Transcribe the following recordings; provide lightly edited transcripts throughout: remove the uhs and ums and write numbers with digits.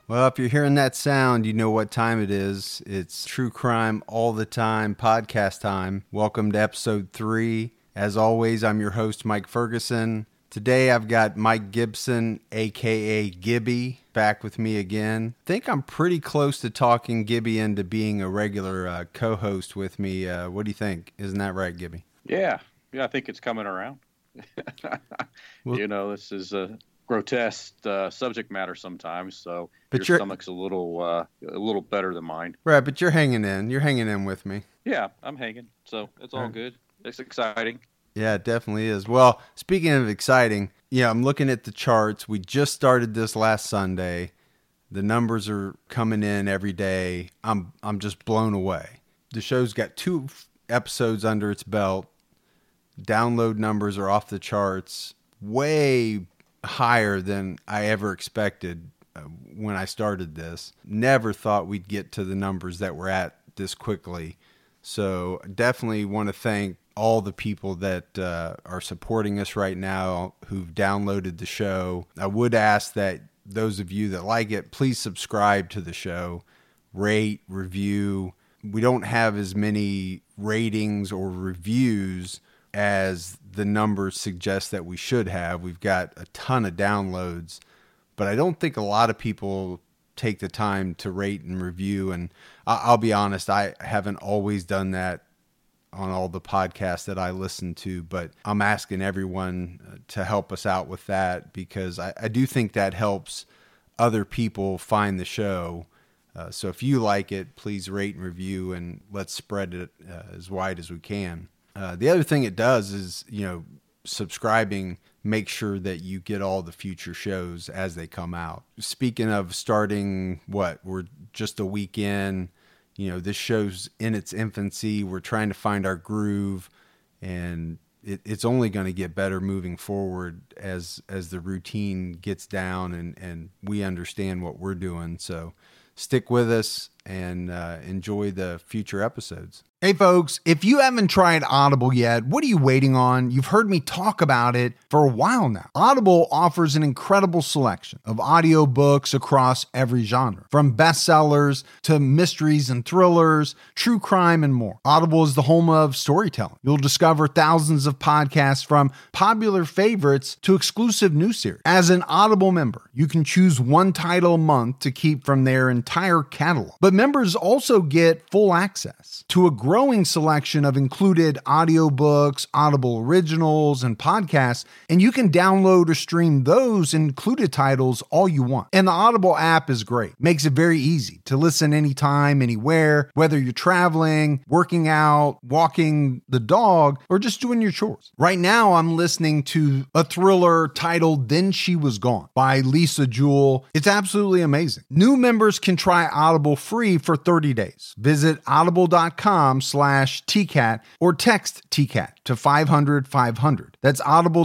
Well, if you're hearing that sound, you know what time it is. It's True Crime All the Time podcast time. Welcome to episode 3. As always, I'm your host, Mike Ferguson. Today, I've got Mike Gibson, a.k.a. Gibby, back with me again. I think I'm pretty close to talking Gibby into being a regular co-host with me. What do you think? Isn't that right, Gibby? Yeah, I think it's coming around. Well, this is a grotesque subject matter sometimes, so your stomach's a little better than mine. Right, but you're hanging in. You're hanging in with me. Yeah, I'm hanging, so it's all good. It's exciting. Yeah, it definitely is. Well, speaking of exciting, I'm looking at the charts. We just started this last Sunday. The numbers are coming in every day. I'm just blown away. The show's got 2 episodes under its belt. Download numbers are off the charts, way higher than I ever expected when I started this. Never thought we'd get to the numbers that we're at this quickly. So definitely want to thank all the people that are supporting us right now who've downloaded the show. I would ask that those of you that like it, please subscribe to the show, rate, review. We don't have as many ratings or reviews as the numbers suggest that we should have. We've got a ton of downloads, but I don't think a lot of people take the time to rate and review. And I'll be honest, I haven't always done that on all the podcasts that I listen to, but I'm asking everyone to help us out with that because I do think that helps other people find the show. So if you like it, please rate and review and let's spread it as wide as we can. The other thing it does is, subscribing, make sure that you get all the future shows as they come out. Speaking of starting, we're just a week in. This show's in its infancy. We're trying to find our groove, and it's only going to get better moving forward as the routine gets down and we understand what we're doing. So stick with us and enjoy the future episodes. Hey folks, if you haven't tried Audible yet, what are you waiting on? You've heard me talk about it for a while now. Audible offers an incredible selection of audiobooks across every genre, from bestsellers to mysteries and thrillers, true crime, and more. Audible is the home of storytelling. You'll discover thousands of podcasts from popular favorites to exclusive new series. As an Audible member, you can choose one title a month to keep from their entire catalog. But members also get full access to a growing selection of included audiobooks, Audible originals, and podcasts, and you can download or stream those included titles all you want. And the Audible app is great. Makes it very easy to listen anytime, anywhere, whether you're traveling, working out, walking the dog, or just doing your chores. Right now, I'm listening to a thriller titled Then She Was Gone by Lisa Jewell. It's absolutely amazing. New members can try Audible free for 30 days. Visit audible.com/TCAT or text TCAT to 500-500. That's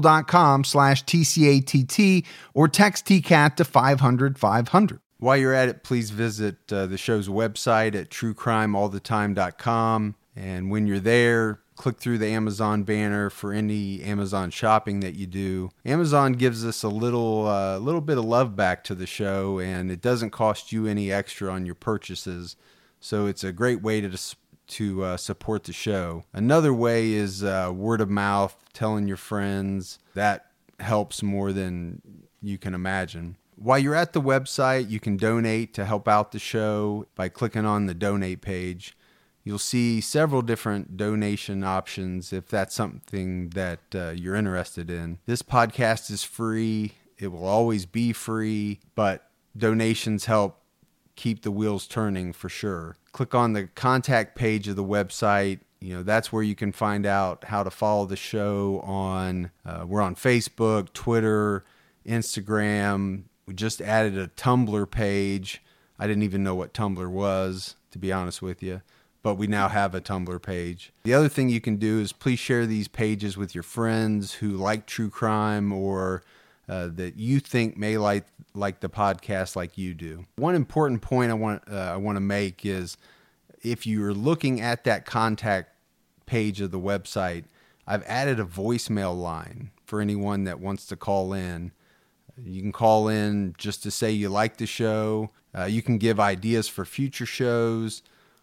audible.com/TCATT or text TCAT to 500-500. While you're at it, please visit the show's website at truecrimeallthetime.com. And when you're there, click through the Amazon banner for any Amazon shopping that you do. Amazon gives us a little bit of love back to the show, and it doesn't cost you any extra on your purchases. So it's a great way to support the show. Another way is word of mouth, telling your friends. That helps more than you can imagine. While you're at the website, you can donate to help out the show by clicking on the donate page. You'll see several different donation options if that's something that you're interested in. This podcast is free. It will always be free, but donations help keep the wheels turning for sure. Click on the contact page of the website. That's where you can find out how to follow the show on. We're on Facebook, Twitter, Instagram. We just added a Tumblr page. I didn't even know what Tumblr was, to be honest with you, but we now have a Tumblr page. The other thing you can do is please share these pages with your friends who like true crime or that you think may like the podcast like you do. One important point I want to make is if you're looking at that contact page of the website, I've added a voicemail line for anyone that wants to call in. You can call in just to say you like the show. You can give ideas for future shows,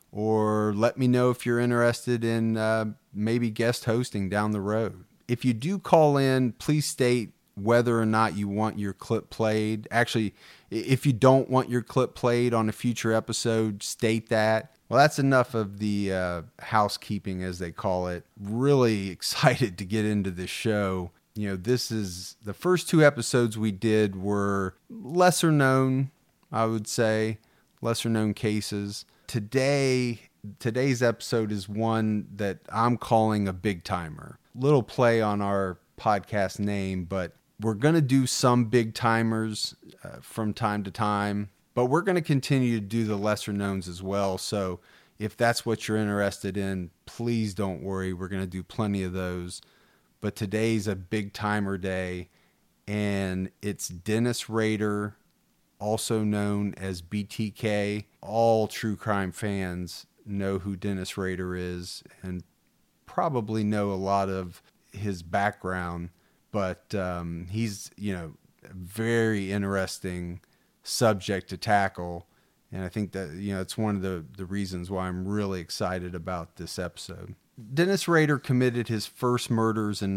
or let me know if you're interested in maybe guest hosting down the road. If you do call in, please state whether or not you want your clip played. Actually, if you don't want your clip played on a future episode, state that. Well, that's enough of the housekeeping, as they call it. Really excited to get into this show. You know, this is the first 2 episodes we did were lesser known, I would say, lesser known cases. Today's episode is one that I'm calling a big timer. Little play on our podcast name, but we're going to do some big timers from time to time, but we're going to continue to do the lesser knowns as well. So if that's what you're interested in, please don't worry. We're going to do plenty of those. But today's a big timer day, and it's Dennis Rader, also known as BTK. All true crime fans know who Dennis Rader is and probably know a lot of his background, but he's, a very interesting subject to tackle. And I think that, it's one of the reasons why I'm really excited about this episode. Dennis Rader committed his first murders in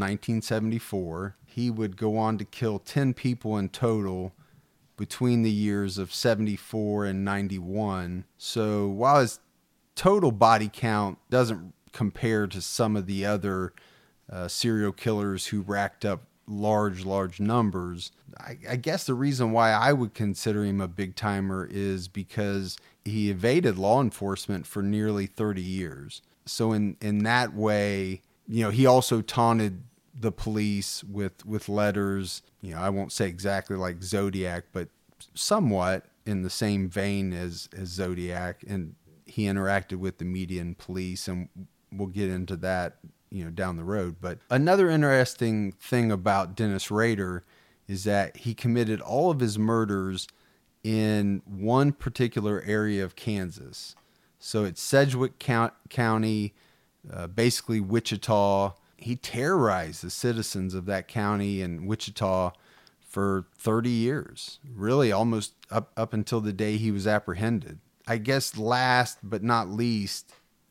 1974. He would go on to kill 10 people in total between the years of 74 and 91. So while his total body count doesn't compare to some of the other serial killers who racked up large numbers, I guess the reason why I would consider him a big timer is because he evaded law enforcement for nearly 30 years. So in that way, he also taunted the police with letters. I won't say exactly like Zodiac, but somewhat in the same vein as Zodiac. And he interacted with the media and police, and we'll get into that, down the road. But another interesting thing about Dennis Rader is that he committed all of his murders in one particular area of Kansas. So it's Sedgwick County, basically Wichita. He terrorized the citizens of that county and Wichita for 30 years, really almost up until the day he was apprehended. I guess last but not least,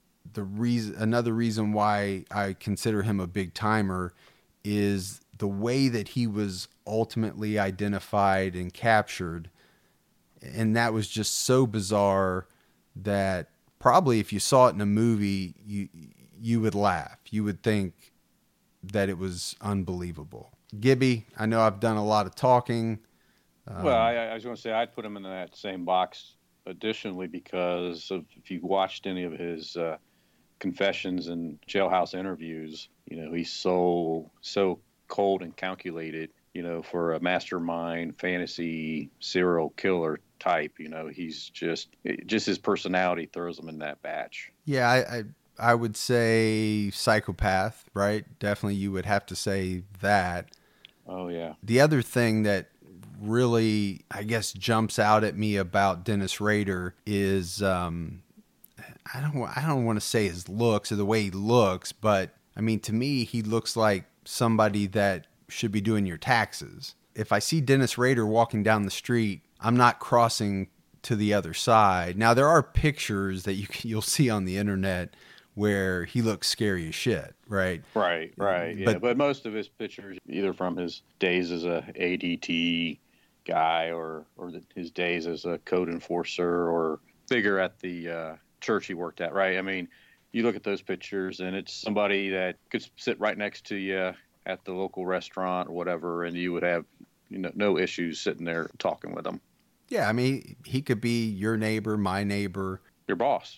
another reason why I consider him a big timer is the way that he was ultimately identified and captured. And that was just so bizarre that probably if you saw it in a movie, you would laugh. You would think that it was unbelievable. Gibby, I know I've done a lot of talking. Well, I was going to say I'd put him in that same box additionally because if you watched any of his confessions and jailhouse interviews, he's so cold and calculated, for a mastermind fantasy serial killer type. He's just his personality throws him in that batch. Yeah, I would say psychopath, right? Definitely you would have to say that. Oh, yeah. The other thing that really, I guess, jumps out at me about Dennis Rader is, I don't want to say his looks or the way he looks, but, I mean, to me, he looks like somebody that should be doing your taxes. If I see Dennis Rader walking down the street, I'm not crossing to the other side. Now, there are pictures that you'll see on the internet where he looks scary as shit, right? Right. Yeah, but most of his pictures, either from his days as a ADT guy or his days as a code enforcer or bigger at the church he worked at, right? I mean, you look at those pictures and it's somebody that could sit right next to you at the local restaurant or whatever, and you would have no issues sitting there talking with him. Yeah, I mean, he could be your neighbor, my neighbor, your boss.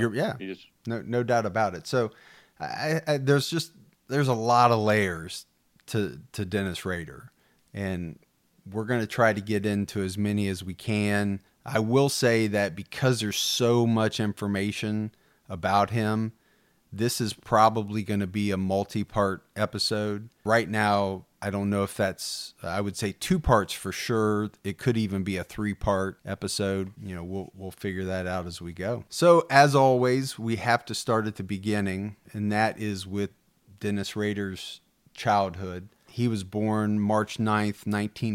No doubt about it. So, there's a lot of layers to Dennis Rader, and we're going to try to get into as many as we can. I will say that because there's so much information about him, this is probably going to be a multi-part episode. Right now, I don't know if I would say 2 parts for sure. It could even be a 3-part episode. We'll figure that out as we go. So as always, we have to start at the beginning, and that is with Dennis Rader's childhood. He was born March 9th,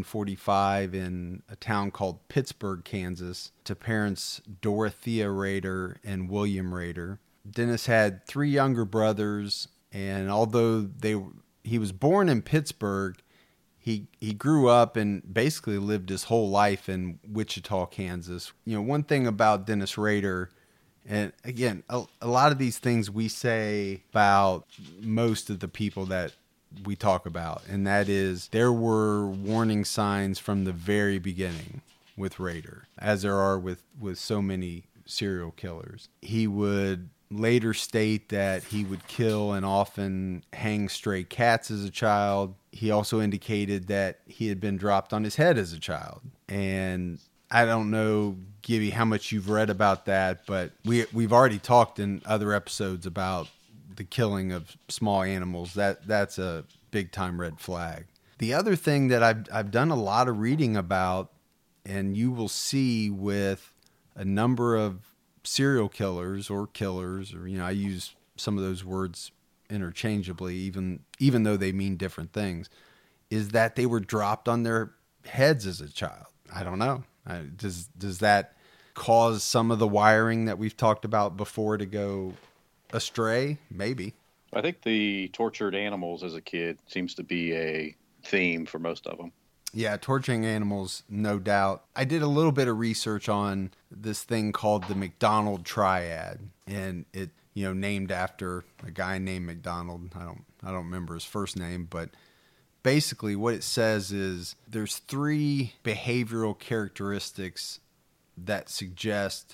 1945 in a town called Pittsburg, Kansas, to parents Dorothea Rader and William Rader. Dennis had 3 younger brothers, and although he was born in Pittsburgh, he grew up and basically lived his whole life in Wichita, Kansas. You know, one thing about Dennis Rader, and again, a lot of these things we say about most of the people that we talk about, and that is there were warning signs from the very beginning with Rader, as there are with so many serial killers. He would later state that he would kill and often hang stray cats as a child. He also indicated that he had been dropped on his head as a child. And I don't know, Gibby, how much you've read about that, but we've already talked in other episodes about the killing of small animals. That's a big time red flag. The other thing that I've done a lot of reading about, and you will see with a number of serial killers, or you know, I use some of those words interchangeably, even though they mean different things, is that they were dropped on their heads as a child. I don't know. Does that cause some of the wiring that we've talked about before to go astray? Maybe. I think the tortured animals as a kid seems to be a theme for most of them. Yeah, torturing animals, no doubt. I did a little bit of research on this thing called the McDonald Triad, and it, you know, named after a guy named McDonald. I don't remember his first name, but basically what it says is there's 3 behavioral characteristics that suggest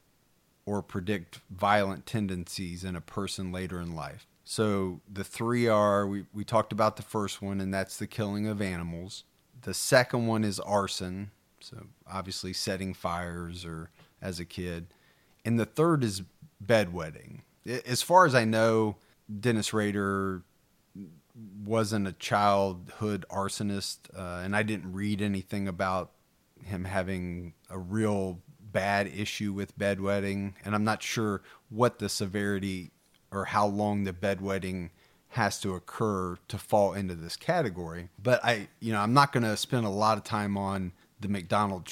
or predict violent tendencies in a person later in life. So the 3 are, we talked about the first one, and that's the killing of animals. The second one is arson, so obviously setting fires or as a kid. And the third is bedwetting. As far as I know, Dennis Rader wasn't a childhood arsonist, and I didn't read anything about him having a real bad issue with bedwetting. And I'm not sure what the severity or how long the bedwetting has to occur to fall into this category. But I'm not going to spend a lot of time on the McDonald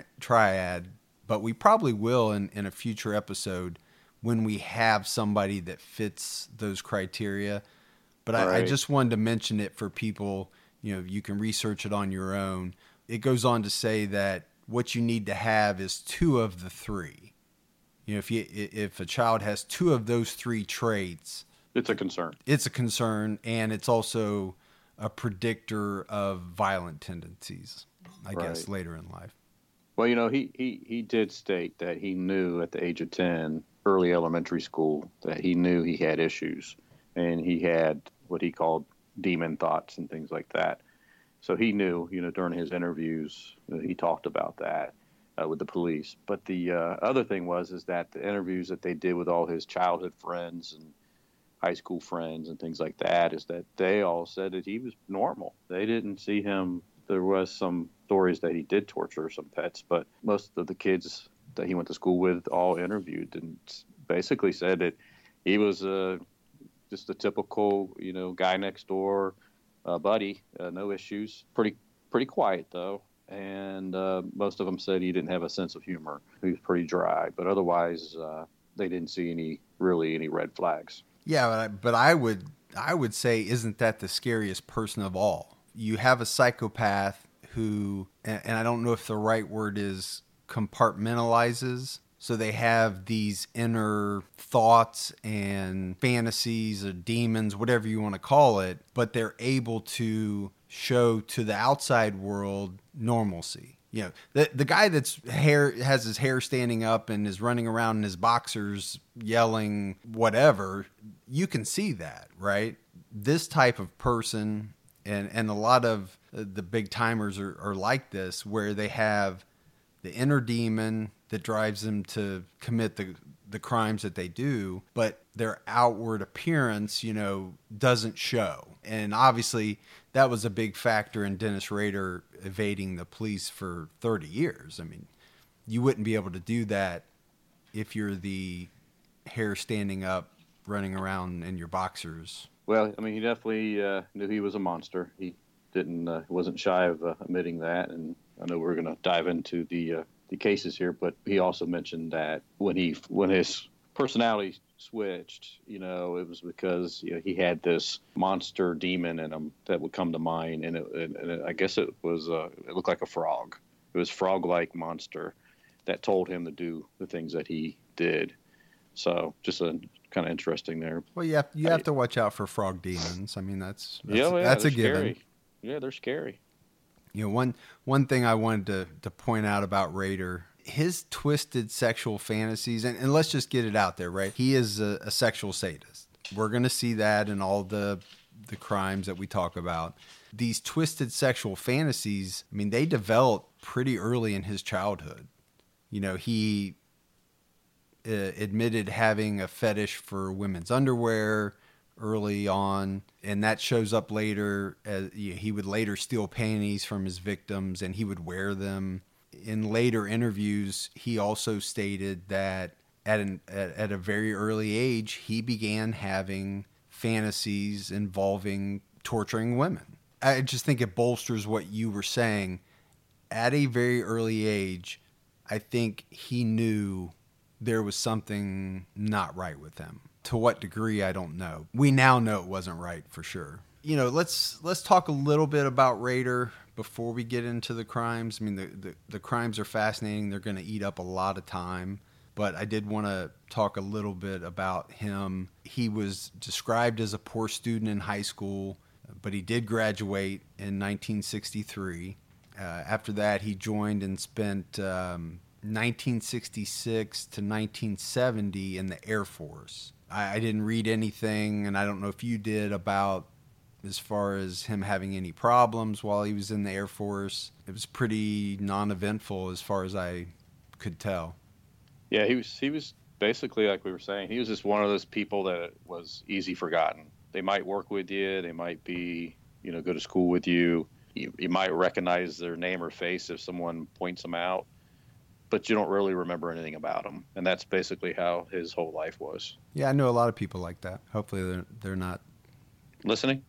triad, but we probably will in a future episode when we have somebody that fits those criteria. But I just wanted to mention it for people. You know, you can research it on your own. It goes on to say that what you need to have is 2 of the 3. You know, if a child has 2 of those 3 traits, it's a concern. It's a concern, and it's also a predictor of violent tendencies, I guess, later in life. Well, you know, he did state that he knew at the age of 10, early elementary school, that he knew he had issues, and he had what he called demon thoughts and things like that. So he knew, you know, during his interviews, he talked about that with the police. But the other thing is that the interviews that they did with all his childhood friends and high school friends and things like that, is that they all said that he was normal. They didn't see him. There was some stories that he did torture some pets, but most of the kids that he went to school with all interviewed and basically said that he was just a typical, you know, guy next door, buddy, no issues. Pretty quiet though, and most of them said he didn't have a sense of humor. He was pretty dry, but otherwise they didn't see any red flags. Yeah, but I would say, isn't that the scariest person of all? You have a psychopath who, and I don't know if the right word is compartmentalizes. So they have these inner thoughts and fantasies or demons, whatever you want to call it, but they're able to show to the outside world normalcy. You know, the guy has his hair standing up and is running around in his boxers yelling whatever, you can see that, right? This type of person, and a lot of the big timers are like this, where they have the inner demon that drives them to commit the crimes that they do, but their outward appearance, you know, doesn't show. And obviously that was a big factor in Dennis Rader evading the police for 30 years. I mean, you wouldn't be able to do that if you're the hair standing up, running around in your boxers Well, I mean, he definitely knew he was a monster. He wasn't shy of admitting that. And I know we're going to dive into the cases here, but he also mentioned that when his personality switched, it was because he had this monster demon in him that would come to mind, and I guess it looked like a frog. It was frog-like monster that told him to do the things that he did. So just a kind of interesting there. Well, you have to watch out for frog demons. I mean, that's a given. Scary. Yeah, they're scary. One thing I wanted to point out about Rader, his twisted sexual fantasies, and let's just get it out there, right? He is a sexual sadist. We're going to see that in all the crimes that we talk about. These twisted sexual fantasies, I mean, they developed pretty early in his childhood. He admitted having a fetish for women's underwear early on, and that shows up later. As he would later steal panties from his victims, and he would wear them. In later interviews, he also stated that at a very early age, he began having fantasies involving torturing women. I just think it bolsters what you were saying. At a very early age, I think he knew there was something not right with him. To what degree, I don't know. We now know it wasn't right for sure. Let's talk a little bit about Rader before we get into the crimes. I mean, the crimes are fascinating. They're going to eat up a lot of time. But I did want to talk a little bit about him. He was described as a poor student in high school, but he did graduate in 1963. After that, he joined and spent 1966 to 1970 in the Air Force. I didn't read anything, and I don't know if you did, about as far as him having any problems while he was in the Air Force. It was pretty non-eventful as far as I could tell. Yeah, he was basically, like we were saying, he was just one of those people that was easy forgotten. They might work with you, they might be, go to school with you. You might recognize their name or face if someone points them out, but you don't really remember anything about them. And that's basically how his whole life was. Yeah, I know a lot of people like that. Hopefully they're not listening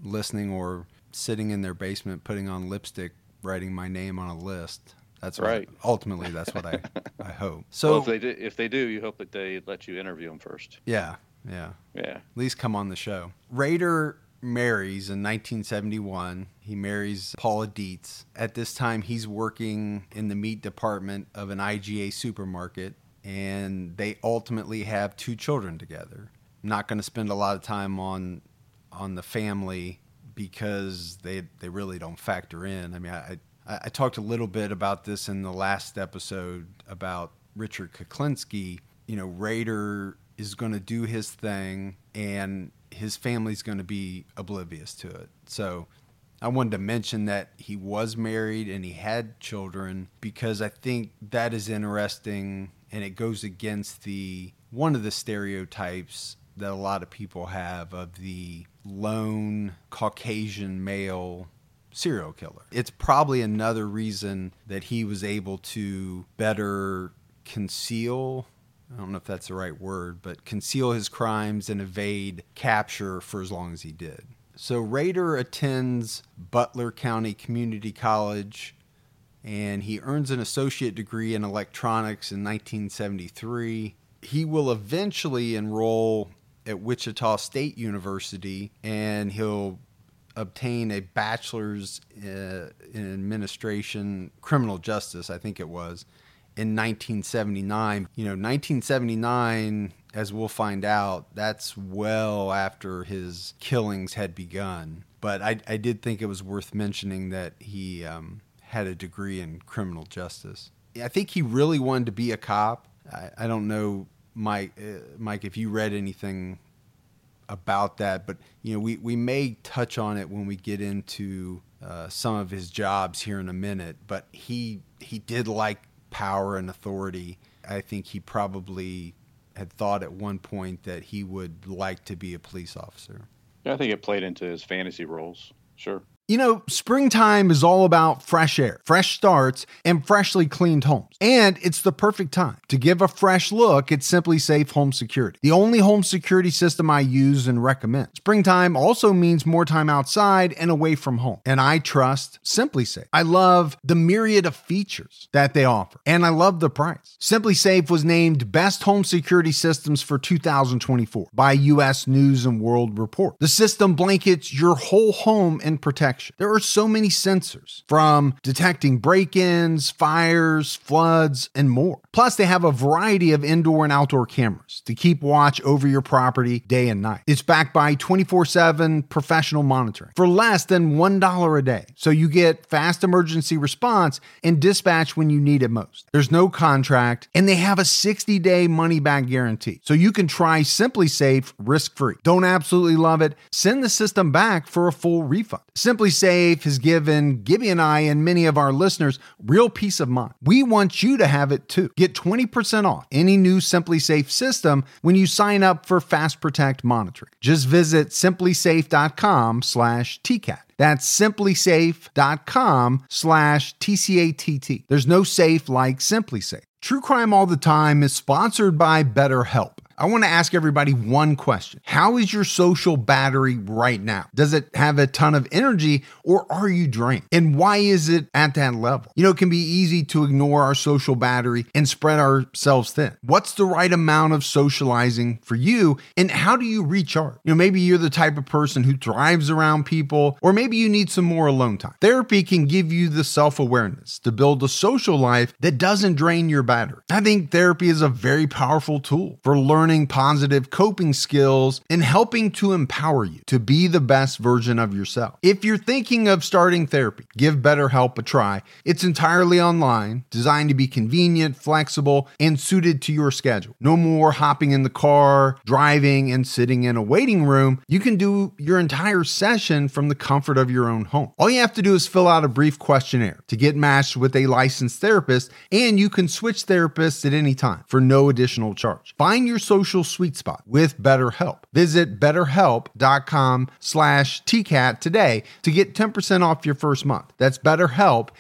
or sitting in their basement putting on lipstick, writing my name on a list. That's right. Ultimately, that's what I hope. So well, if they do, you hope that they let you interview them first. Yeah. At least come on the show. Rader marries in 1971. He marries Paula Dietz. At this time, he's working in the meat department of an IGA supermarket, and they ultimately have 2 children together. I'm not going to spend a lot of time on the family because they really don't factor in. I mean, I talked a little bit about this in the last episode about Richard Kuklinski. Rader is going to do his thing, and his family's going to be oblivious to it. So I wanted to mention that he was married and he had children because I think that is interesting, and it goes against one of the stereotypes that a lot of people have of the lone Caucasian male serial killer. It's probably another reason that he was able to better conceal, I don't know if that's the right word, but conceal his crimes and evade capture for as long as he did. So Rader attends Butler County Community College, and he earns an associate degree in electronics in 1973. He will eventually enroll at Wichita State University, and he'll obtain a bachelor's in administration, criminal justice, I think it was, in 1979. 1979, as we'll find out, that's well after his killings had begun. But I did think it was worth mentioning that he had a degree in criminal justice. I think he really wanted to be a cop. I don't know, Mike, if you read anything about that, but we may touch on it when we get into some of his jobs here in a minute. But he did like power and authority. I think he probably had thought at one point that he would like to be a police officer. Yeah, I think it played into his fantasy roles. Sure. Springtime is all about fresh air, fresh starts, and freshly cleaned homes. And it's the perfect time to give a fresh look at SimpliSafe Home Security, the only home security system I use and recommend. Springtime also means more time outside and away from home. And I trust SimpliSafe. I love the myriad of features that they offer, and I love the price. SimpliSafe was named Best Home Security Systems for 2024 by U.S. News and World Report. The system blankets your whole home in protection. There are so many sensors, from detecting break-ins, fires, floods, and more. Plus, they have a variety of indoor and outdoor cameras to keep watch over your property day and night. It's backed by 24/7 professional monitoring for less than $1 a day. So you get fast emergency response and dispatch when you need it most. There's no contract, and they have a 60-day money-back guarantee. So you can try SimpliSafe risk-free. Don't absolutely love it? Send the system back for a full refund. SimpliSafe has given Gibby and I and many of our listeners real peace of mind. We want you to have it too. Get 20% off any new SimpliSafe system when you sign up for Fast Protect monitoring. Just visit simplisafe.com/TCAT. That's simplisafe.com/TCATT. There's no safe like SimpliSafe. True Crime All the Time is sponsored by BetterHelp. I want to ask everybody one question. How is your social battery right now? Does it have a ton of energy, or are you drained? And why is it at that level? It can be easy to ignore our social battery and spread ourselves thin. What's the right amount of socializing for you, and how do you recharge? Maybe you're the type of person who thrives around people, or maybe you need some more alone time. Therapy can give you the self-awareness to build a social life that doesn't drain your battery. I think therapy is a very powerful tool for learning positive coping skills and helping to empower you to be the best version of yourself. If you're thinking of starting therapy, give BetterHelp a try. It's entirely online, designed to be convenient, flexible, and suited to your schedule. No more hopping in the car, driving, and sitting in a waiting room. You can do your entire session from the comfort of your own home. All you have to do is fill out a brief questionnaire to get matched with a licensed therapist, and you can switch therapists at any time for no additional charge. Find your social sweet spot with BetterHelp. Visit betterhelp.com/TCAT today to get 10% off your first month. That's BetterHelp,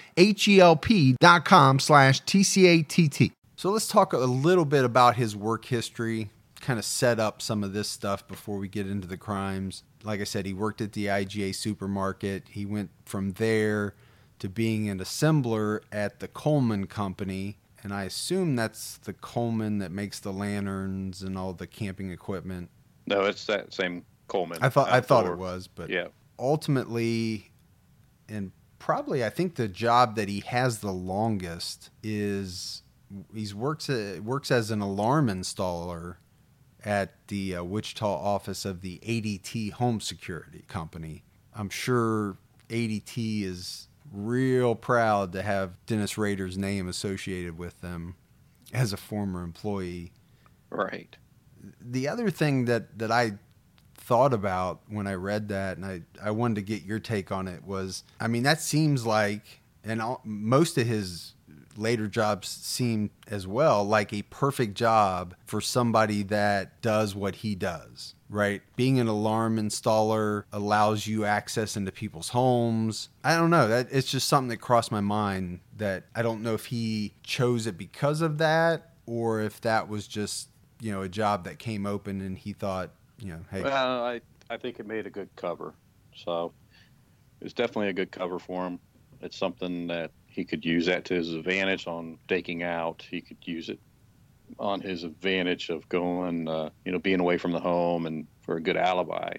HELP.com/TCATT. So let's talk a little bit about his work history, kind of set up some of this stuff before we get into the crimes. Like I said, he worked at the IGA supermarket. He went from there to being an assembler at the Coleman Company. And I assume that's the Coleman that makes the lanterns and all the camping equipment. No, it's that same Coleman. I thought it was, but yeah. Ultimately, and probably I think the job that he has the longest is he works as an alarm installer at the Wichita office of the ADT Home Security Company. I'm sure ADT is real proud to have Dennis Rader's name associated with them as a former employee. Right. The other thing that I thought about when I read that, and I wanted to get your take on it, was, that seems like, and most of his later jobs seem as well, like a perfect job for somebody that does what he does, right? Being an alarm installer allows you access into people's homes. I don't know. It's just something that crossed my mind, that I don't know if he chose it because of that, or if that was just, a job that came open and he thought, hey. Well, I think it made a good cover. So it was definitely a good cover for him. It's something that he could use that to his advantage on staking out. He could use it on his advantage of going, being away from the home and for a good alibi.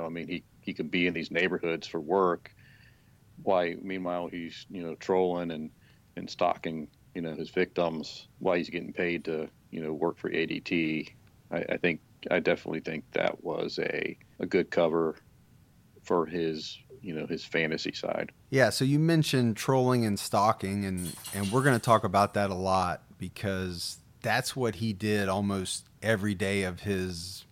He could be in these neighborhoods for work. Meanwhile, he's, trolling and stalking, his victims while he's getting paid to, work for ADT. I definitely think that was a good cover for his, his fantasy side. Yeah. So you mentioned trolling and stalking, and we're going to talk about that a lot, because that's what he did almost every day of his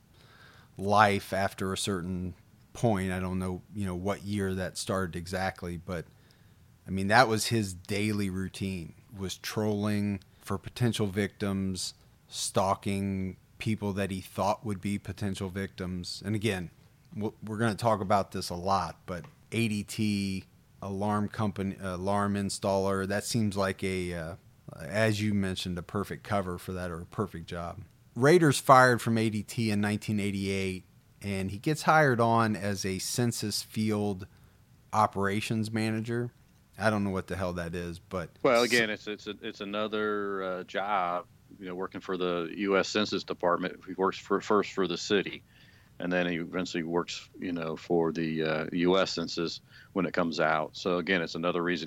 life after a certain point. I don't know, what year that started exactly, but that was his daily routine, was trolling for potential victims, stalking people that he thought would be potential victims. And again, we're going to talk about this a lot, but ADT alarm company, alarm installer. That seems like as you mentioned, a perfect cover for that, or a perfect job. Rader's fired from ADT in 1988, and he gets hired on as a census field operations manager. I don't know what the hell that is, but well, again, it's another job. Working for the U.S. Census Department. He works first for the city, and then he eventually works, for the U.S. Census when it comes out. So again, it's another reason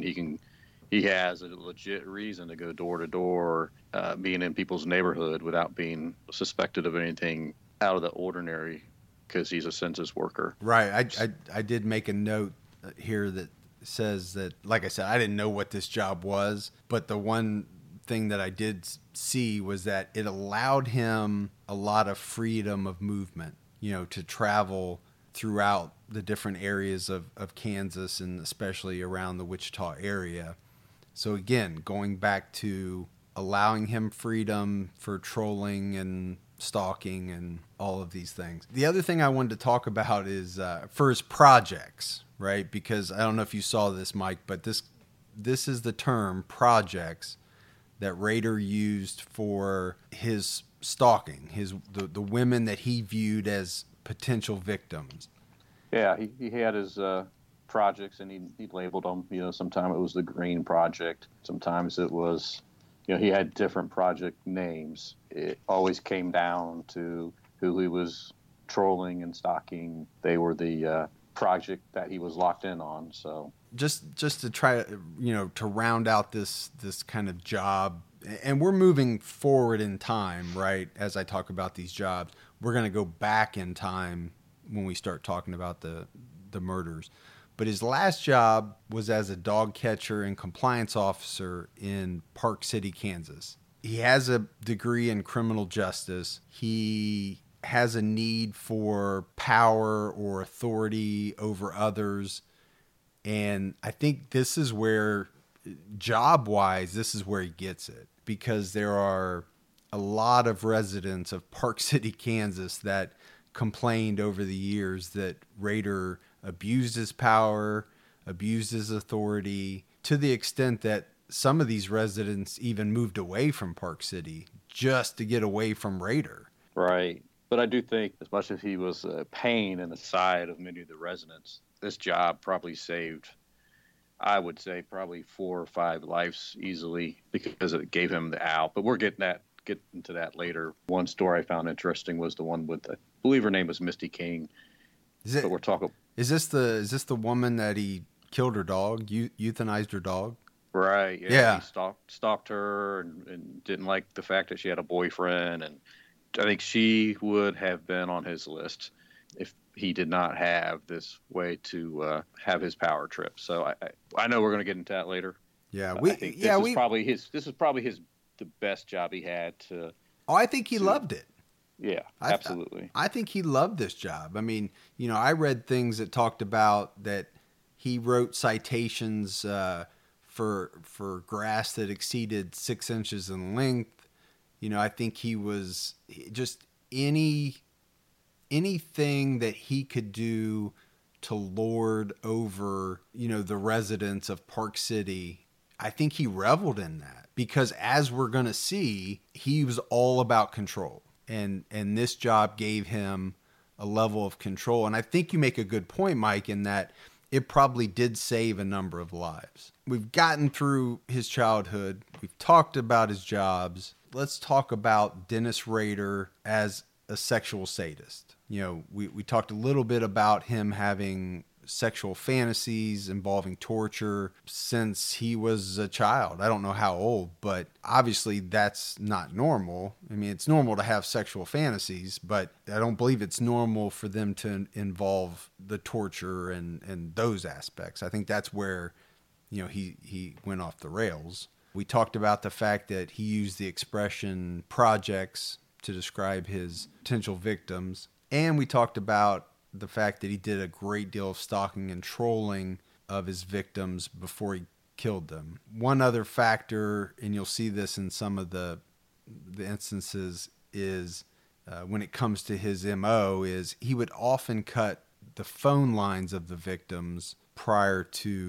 he has a legit reason to go door to door, being in people's neighborhood without being suspected of anything out of the ordinary, because he's a census worker. Right. I did make a note here that says that, like I said, I didn't know what this job was, but the one thing that I did see was that it allowed him a lot of freedom of movement, to travel throughout the different areas of Kansas, and especially around the Wichita area. So again, going back to allowing him freedom for trolling and stalking and all of these things. The other thing I wanted to talk about is for his projects, right? Because I don't know if you saw this, Mike, but this is the term projects that Rader used for his stalking, the women that he viewed as potential victims. Yeah, he had his projects, and he labeled them. Sometimes it was the Green Project. Sometimes it was, he had different project names. It always came down to who he was trolling and stalking. They were the project that he was locked in on. So just to try, to round out this kind of job, and we're moving forward in time, right? As I talk about these jobs, we're going to go back in time when we start talking about the murders. But his last job was as a dog catcher and compliance officer in Park City, Kansas. He has a degree in criminal justice. He has a need for power or authority over others. And I think this is where, job-wise, this is where he gets it. Because there are a lot of residents of Park City, Kansas that complained over the years that Rader abused his power, abused his authority, to the extent that some of these residents even moved away from Park City just to get away from Rader. Right. But I do think, as much as he was a pain in the side of many of the residents, this job probably saved, I would say, probably 4 or 5 lives easily, because it gave him the out. But we're get into that later. One story I found interesting was the one with, I believe her name was Misty King. Is this the woman that he killed her dog, euthanized her dog? Right. Yeah. He stalked her and didn't like the fact that she had a boyfriend, and I think she would have been on his list if he did not have this way to have his power trip. So I know we're going to get into that later. Yeah, this is probably the best job he had to. Oh, I think he loved it. Yeah, absolutely. I think he loved this job. I mean, I read things that talked about that he wrote citations for grass that exceeded 6 inches in length. I think he was just anything that he could do to lord over, the residents of Park City. I think he reveled in that, because as we're going to see, he was all about control. And this job gave him a level of control. And I think you make a good point, Mike, in that it probably did save a number of lives. We've gotten through his childhood. We've talked about his jobs. Let's talk about Dennis Rader as a sexual sadist. We talked a little bit about him having sexual fantasies involving torture since he was a child. I don't know how old, but obviously that's not normal. I mean, it's normal to have sexual fantasies, but I don't believe it's normal for them to involve the torture and those aspects. I think that's where, he went off the rails. We talked about the fact that he used the expression projects to describe his potential victims. And we talked about the fact that he did a great deal of stalking and trolling of his victims before he killed them. One other factor, and you'll see this in some of the instances, is when it comes to his MO, is he would often cut the phone lines of the victims prior to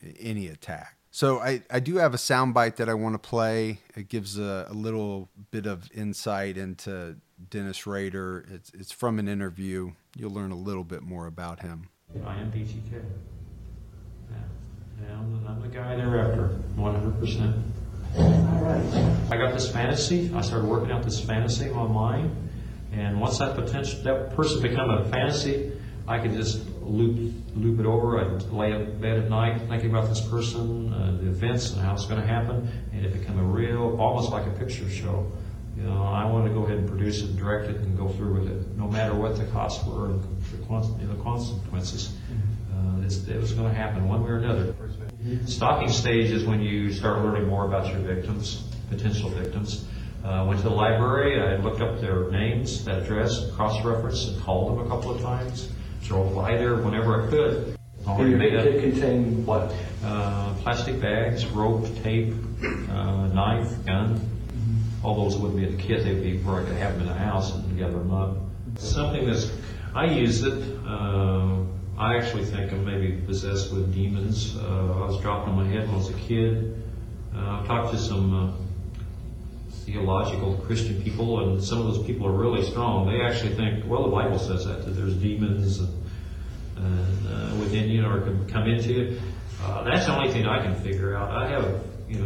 any attack. So I do have a soundbite that I want to play. It gives a little bit of insight into Dennis Rader. It's from an interview. You'll learn a little bit more about him. I am BTK. Yeah, I'm the guy they're after, 100%. All right. I got this fantasy. I started working out this fantasy in my mind, and once that person become a fantasy, I could just loop it over. I'd lay in bed at night thinking about this person, the events, and how it's going to happen, and it become a real, almost like a picture show. You know, I wanted to go ahead and produce it, direct it, and go through with it, no matter what the costs were and the consequences. It was going to happen one way or another. Stalking stage is when you start learning more about your victims, potential victims. Went to the library. I looked up their names, that address, cross-referenced, and called them a couple of times. Drove by there whenever I could. It contained what? Plastic bags, rope, tape, knife, gun. All those wouldn't be in the kit. They'd be where I could have them in the house and gather them up. Something I used it. I actually think I'm maybe possessed with demons. I was dropped on my head when I was a kid. I talked to some theological Christian people, and some of those people are really strong. They actually think, well, the Bible says that there's demons within you or can come into you. That's the only thing I can figure out. I have,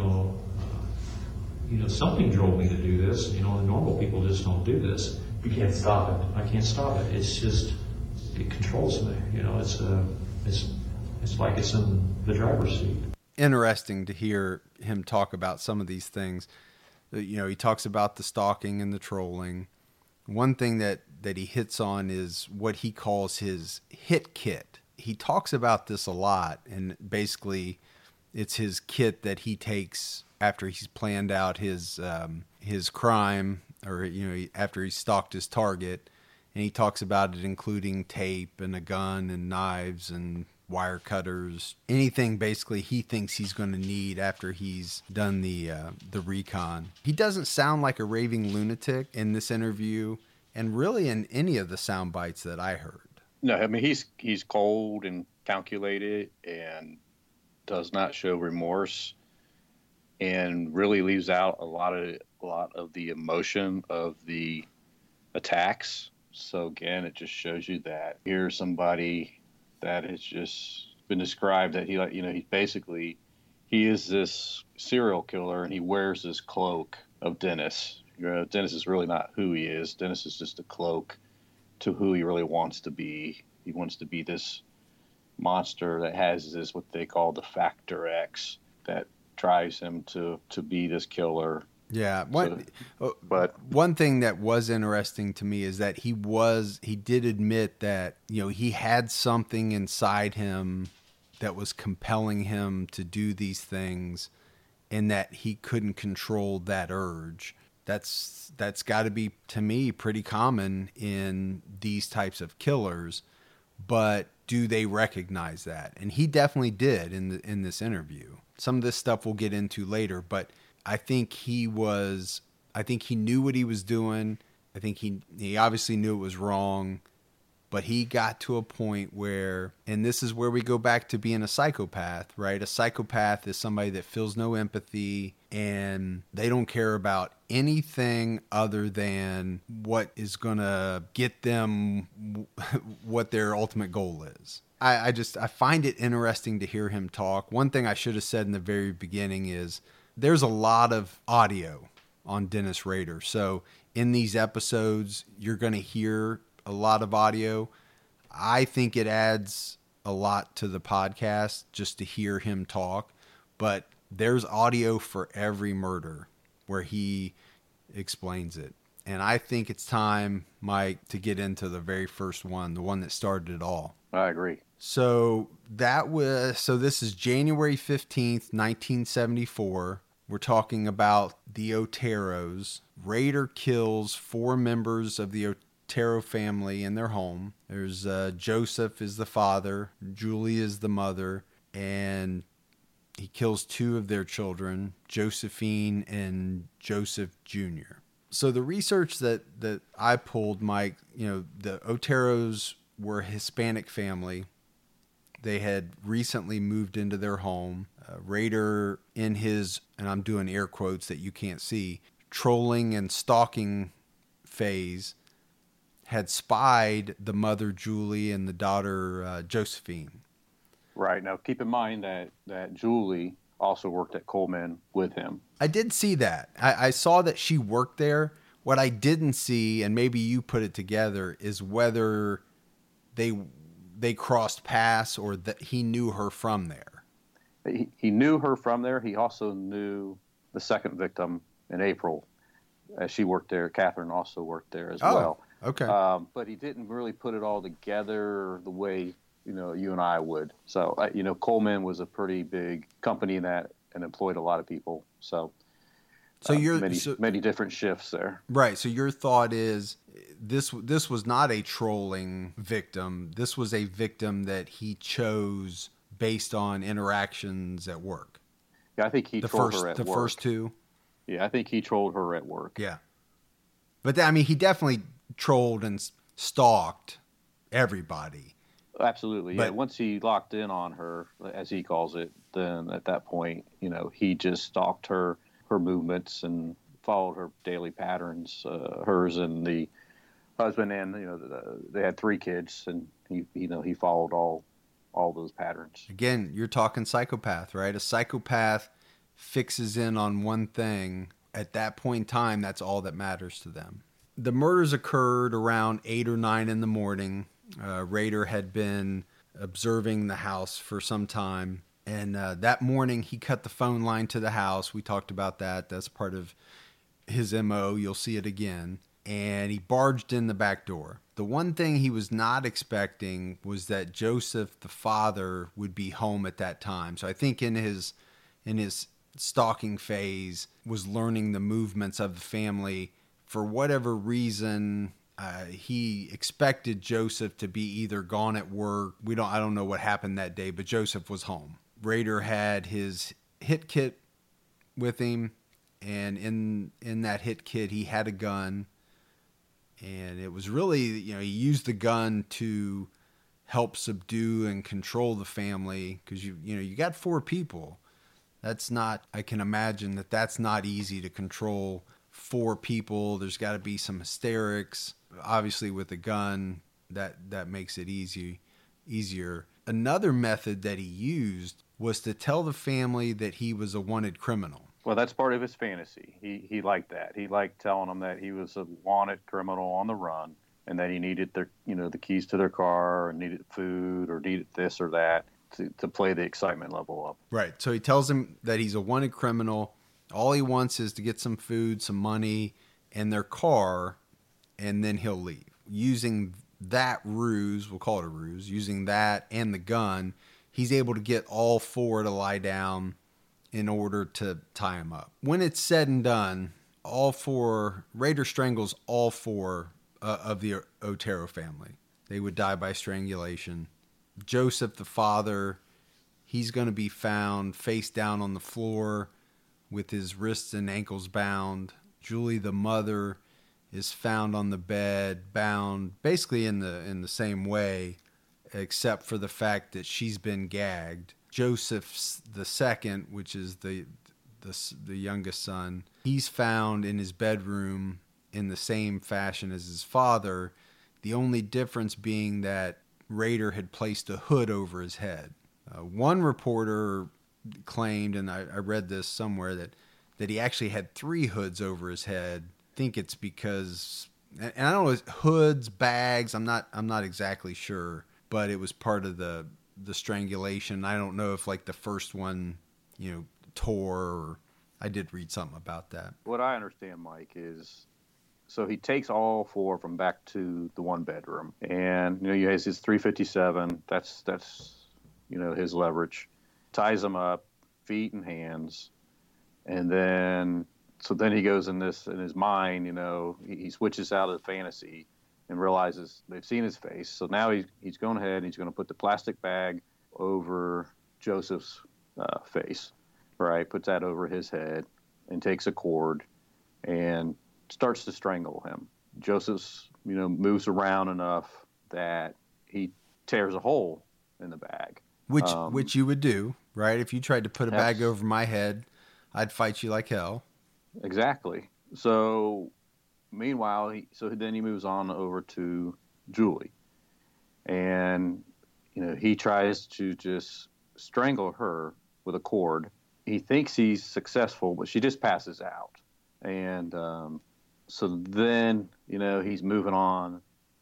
something drove me to do this. The normal people just don't do this. You can't stop it. I can't stop it. It's just, it controls me. It's like it's in the driver's seat. Interesting to hear him talk about some of these things. He talks about the stalking and the trolling. One thing that he hits on is what he calls his hit kit. He talks about this a lot, and basically it's his kit that he takes after he's planned out his crime, or after he stalked his target, and he talks about it including tape and a gun and knives and wire cutters, anything basically he thinks he's going to need after he's done the recon. He doesn't sound like a raving lunatic in this interview, and really in any of the sound bites that I heard. No, I mean he's cold and calculated and does not show remorse, and really leaves out a lot of the emotion of the attacks. So again, it just shows you that here's somebody that has just been described that he is this serial killer, and he wears this cloak of Dennis. Dennis is really not who he is. Dennis is just a cloak to who he really wants to be. He wants to be this monster that has this, what they call the Factor X, that drives him to be this killer. Yeah. One thing that was interesting to me is that he did admit that, he had something inside him that was compelling him to do these things, and that he couldn't control that urge. That's got to be, to me, pretty common in these types of killers, but do they recognize that? And he definitely did in this interview. Some of this stuff we'll get into later, but I think he knew what he was doing. I think he obviously knew it was wrong, but he got to a point where, and this is where we go back to being a psychopath, right? A psychopath is somebody that feels no empathy, and they don't care about anything other than what is going to get them what their ultimate goal is. I find it interesting to hear him talk. One thing I should have said in the very beginning is, there's a lot of audio on Dennis Rader. So in these episodes, you're going to hear a lot of audio. I think it adds a lot to the podcast just to hear him talk. But there's audio for every murder where he explains it. And I think it's time, Mike, to get into the very first one, the one that started it all. I agree. So this is January 15th, 1974. We're talking about the Oteros. Rader kills 4 members of the Otero family in their home. There's Joseph is the father, Julie is the mother, and he kills 2 of their children, Josephine and Joseph Jr. So the research that I pulled, Mike, the Oteros were a Hispanic family. They had recently moved into their home. Rader, in his, and I'm doing air quotes that you can't see, trolling and stalking phase, had spied the mother Julie and the daughter Josephine. Right. Now, keep in mind that Julie also worked at Coleman with him. I did see that. I saw that she worked there. What I didn't see, and maybe you put it together, is whether they crossed paths or that he knew her from there. He knew her from there. He also knew the second victim in April, as she worked there. Catherine also worked there as well. Okay. But he didn't really put it all together the way you and I would. So Coleman was a pretty big company and employed a lot of people. So many different shifts there. Right. So your thought is this was not a trolling victim. This was a victim that he chose based on interactions at work. Yeah, I think he trolled her at work. The first two? Yeah, I think he trolled her at work. Yeah. But he definitely trolled and stalked everybody. Absolutely. Yeah. Once he locked in on her, as he calls it, then at that point, he just stalked her movements and followed her daily patterns, hers and the husband, and they had 3 kids, and he followed all those patterns. Again, you're talking psychopath, right? A psychopath fixes in on one thing. At that point in time, that's all that matters to them. The murders occurred around 8 or 9 in the morning. Rader had been observing the house for some time. And that morning, he cut the phone line to the house. We talked about that. That's part of his MO. You'll see it again. And he barged in the back door. The one thing he was not expecting was that Joseph, the father, would be home at that time. So I think in his stalking phase, was learning the movements of the family. For whatever reason, he expected Joseph to be either gone at work. I don't know what happened that day, but Joseph was home. Rader had his hit kit with him, and in that hit kit he had a gun, and it was really, he used the gun to help subdue and control the family, because you got 4 people. I can imagine that's not easy to control 4 people. There's got to be some hysterics. Obviously with a gun, that makes it easier. Another method that he used was to tell the family that he was a wanted criminal. Well, that's part of his fantasy. He liked that. He liked telling them that he was a wanted criminal on the run, and that he needed the keys to their car, or needed food, or needed this or that to play the excitement level up. Right. So he tells them that he's a wanted criminal. All he wants is to get some food, some money, and their car, and then he'll leave. Using that ruse, we'll call it a ruse, using that and the gun, he's able to get all 4 to lie down in order to tie him up. When it's said and done, Rader strangles all 4 of the Otero family. They would die by strangulation. Joseph, the father, he's going to be found face down on the floor with his wrists and ankles bound. Julie, the mother, is found on the bed, bound basically in the same way, except for the fact that she's been gagged. Joseph the second, which is the youngest son, he's found in his bedroom in the same fashion as his father. The only difference being that Rader had placed a hood over his head. One reporter claimed, and I read this somewhere, that he actually had 3 hoods over his head. I think it's because, and I don't know, hoods, bags, I'm not exactly sure, but it was part of the strangulation. I don't know if the first one, tore, or I did read something about that. What I understand, Mike, is so he takes all 4 from back to the 1 bedroom, and he has his .357. That's his leverage. Ties them up, feet and hands, and then he goes in his mind. He switches out of the fantasy and realizes they've seen his face. So now he's going ahead and he's going to put the plastic bag over Joseph's face, right? Puts that over his head and takes a cord and starts to strangle him. Joseph's, moves around enough that he tears a hole in the bag. Which you would do, right? If you tried to put a bag Yes. over my head, I'd fight you like hell. Exactly. So meanwhile, then he moves on over to Julie, and he tries to just strangle her with a cord. He thinks he's successful, but she just passes out. And so then he's moving on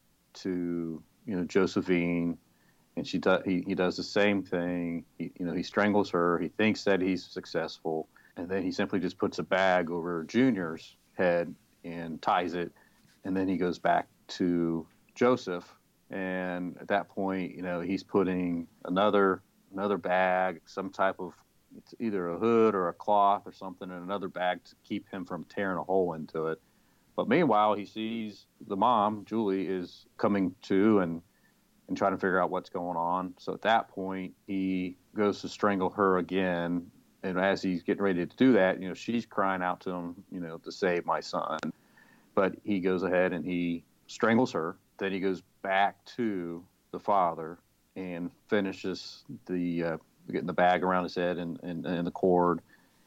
to Josephine, and he does the same thing. He strangles her. He thinks that he's successful, and then he simply just puts a bag over Junior's head and ties it, and then he goes back to Joseph. And at that point, he's putting another bag, some type of, it's either a hood or a cloth or something, in another bag to keep him from tearing a hole into it. But meanwhile, he sees the mom, Julie, is coming to and trying to figure out what's going on. So at that point, he goes to strangle her again. And as he's getting ready to do that, she's crying out to him, to save my son. But he goes ahead and he strangles her. Then he goes back to the father and finishes getting the bag around his head and the cord.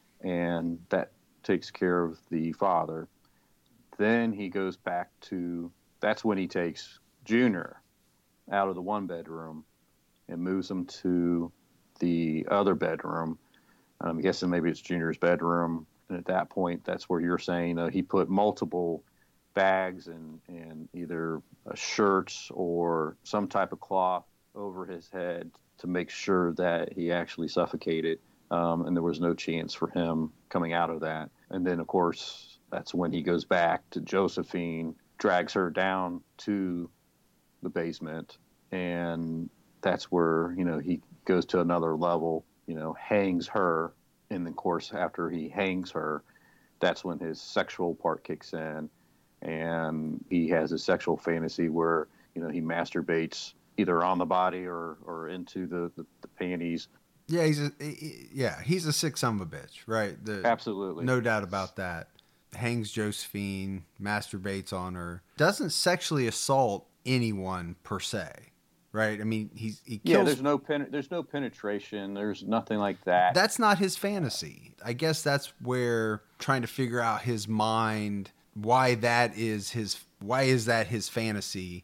And that takes care of the father. Then he goes back to, that's when he takes Junior out of the one bedroom and moves him to the other bedroom. I'm guessing maybe it's Junior's bedroom. And at that point, that's where you're saying he put multiple bags and either shirts or some type of cloth over his head to make sure that he actually suffocated. And there was no chance for him coming out of that. And then, of course, that's when he goes back to Josephine, drags her down to the basement, and that's where he goes to another level, hangs her. And of course, after he hangs her, that's when his sexual part kicks in, and he has a sexual fantasy where he masturbates either on the body or into the panties. Yeah, he's a sick son of a bitch, right? Absolutely, no doubt about that. Hangs Josephine, masturbates on her, doesn't sexually assault anyone per se, right? I mean, he kills. Yeah, there's no penetration. There's nothing like that. That's not his fantasy. I guess that's where trying to figure out his mind, why is that his fantasy,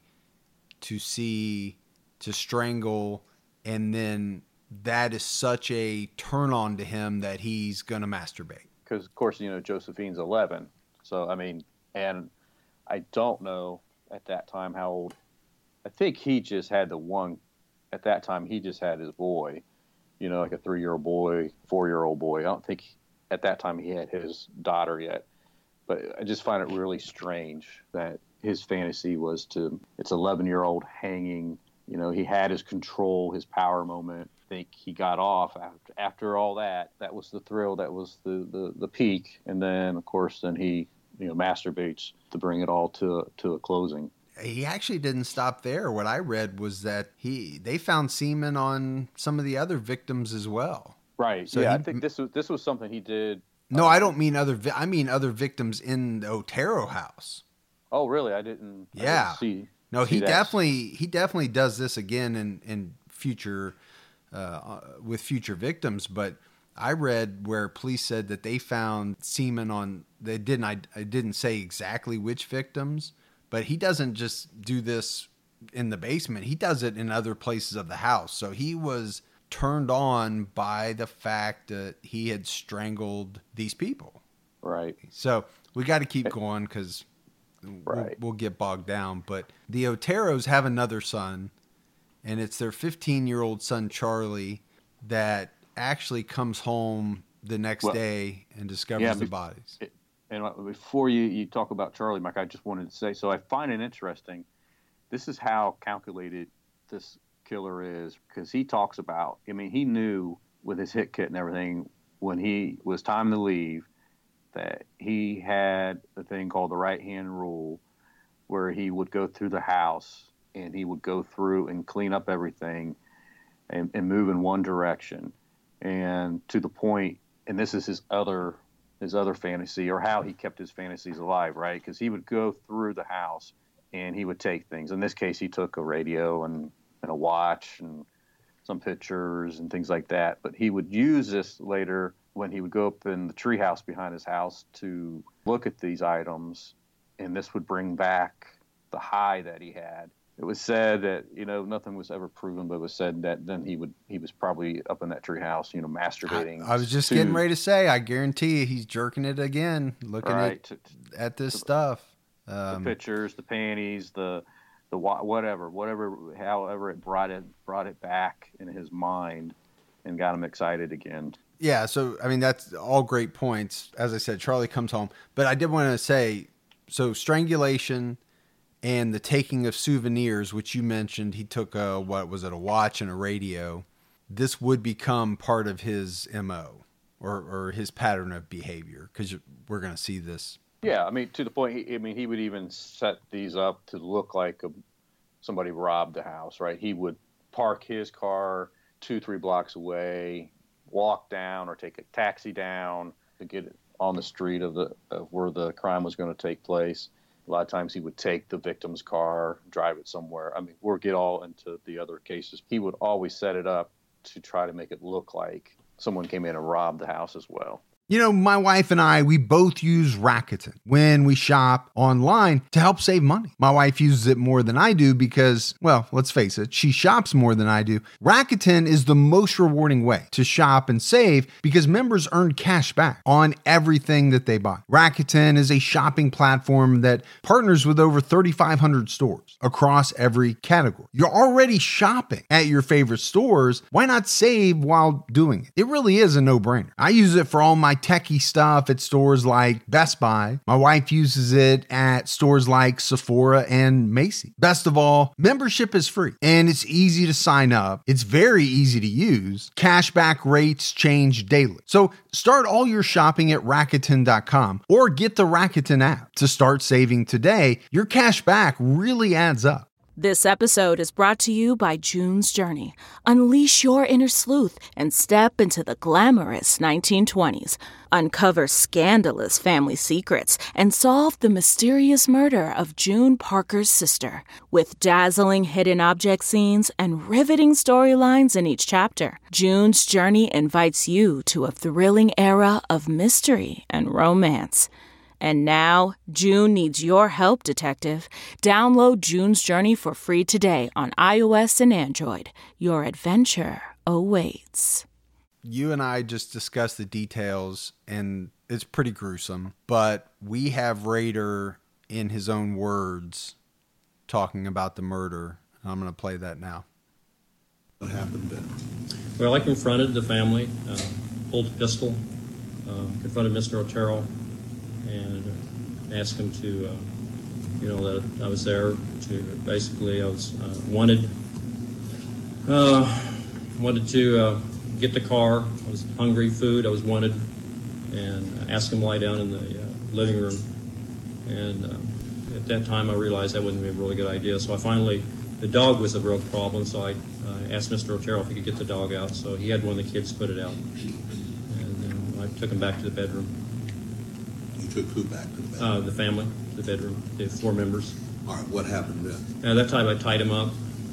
to strangle, and then that is such a turn on to him that he's gonna masturbate. Because, of course, Josephine's 11. So, I mean, and I don't know at that time how old. I think he just had the one. At that time, he just had his boy, like a 3-year-old boy, 4-year-old boy. I don't think at that time he had his daughter yet. But I just find it really strange that his fantasy was it's 11-year-old hanging. He had his control, his power moment. I think he got off after all that. That was the thrill. That was the peak. And then, of course, he masturbates to bring it all to a closing. He actually didn't stop there. What I read was that they found semen on some of the other victims as well. Right. So yeah, I think this was something he did. No, I don't mean I mean other victims in the Otero house. Oh, really? I didn't see. No, he definitely does this again in future with future victims. But I read where police said that they found semen on. I didn't say exactly which victims, but he doesn't just do this in the basement. He does it in other places of the house. So he was turned on by the fact that he had strangled these people. Right. So we got to keep going because we'll get bogged down. But the Oteros have another son, and it's their 15-year-old son, Charlie, that actually comes home the next day and discovers the bodies. And before you talk about Charlie, Mike, I just wanted to say, so I find it interesting. This is how calculated this killer is, because he talks about, he knew with his hit kit and everything, when he was time to leave, that he had a thing called the right-hand rule, where he would go through the house and he would go through and clean up everything and move in one direction. And to the point, and this is his other fantasy, or how he kept his fantasies alive, right? Because he would go through the house and he would take things. In this case, he took a radio and a watch and some pictures and things like that. But he would use this later when he would go up in the treehouse behind his house to look at these items, and this would bring back the high that he had. It was said that, nothing was ever proven, but it was said that then he was probably up in that treehouse, masturbating. I was just getting ready to say, I guarantee you he's jerking it again, looking at this stuff. The pictures, the panties, the whatever, however it brought it back in his mind and got him excited again. Yeah, so, that's all great points. As I said, Charlie comes home. But I did want to say, so strangulation and the taking of souvenirs, which you mentioned, he took a watch and a radio. This would become part of his MO or his pattern of behavior, because we're going to see this. Yeah, to the point, he would even set these up to look like somebody robbed the house, right? He would park his car 2-3 blocks away, walk down or take a taxi down to get it on the street of where the crime was going to take place. A lot of times he would take the victim's car, drive it somewhere. We'll get all into the other cases. He would always set it up to try to make it look like someone came in and robbed the house as well. My wife and I, we both use Rakuten when we shop online to help save money. My wife uses it more than I do because, well, let's face it, she shops more than I do. Rakuten is the most rewarding way to shop and save because members earn cash back on everything that they buy. Rakuten is a shopping platform that partners with over 3,500 stores across every category. You're already shopping at your favorite stores. Why not save while doing it? It really is a no-brainer. I use it for all my techie stuff at stores like Best Buy. My wife uses it at stores like Sephora and Macy's. Best of all, membership is free and it's easy to sign up. It's very easy to use. Cashback rates change daily. So start all your shopping at Rakuten.com or get the Rakuten app to start saving today. Your cash back really adds up. This episode is brought to you by June's Journey. Unleash your inner sleuth and step into the glamorous 1920s. Uncover scandalous family secrets and solve the mysterious murder of June Parker's sister. With dazzling hidden object scenes and riveting storylines in each chapter, June's Journey invites you to a thrilling era of mystery and romance. And now, June needs your help, detective. Download June's Journey for free today on iOS and Android. Your adventure awaits. You and I just discussed the details, and it's pretty gruesome. But we have Rader, in his own words, talking about the murder. I'm going to play that now. What happened then? Well, I confronted the family, pulled a pistol, confronted Mr. Otero, and asked him to, that I was there to, basically, I was wanted to get the car. I was hungry, food, I was wanted, and I asked him to lie down in the living room. And at that time, I realized that wouldn't be a really good idea. So the dog was a real problem, so I asked Mr. Otero if he could get the dog out. So he had one of the kids put it out. And then I took him back to the bedroom. You took who back to the bedroom? The family, the bedroom, the 4 members. All right, what happened then? At that time, I tied him up.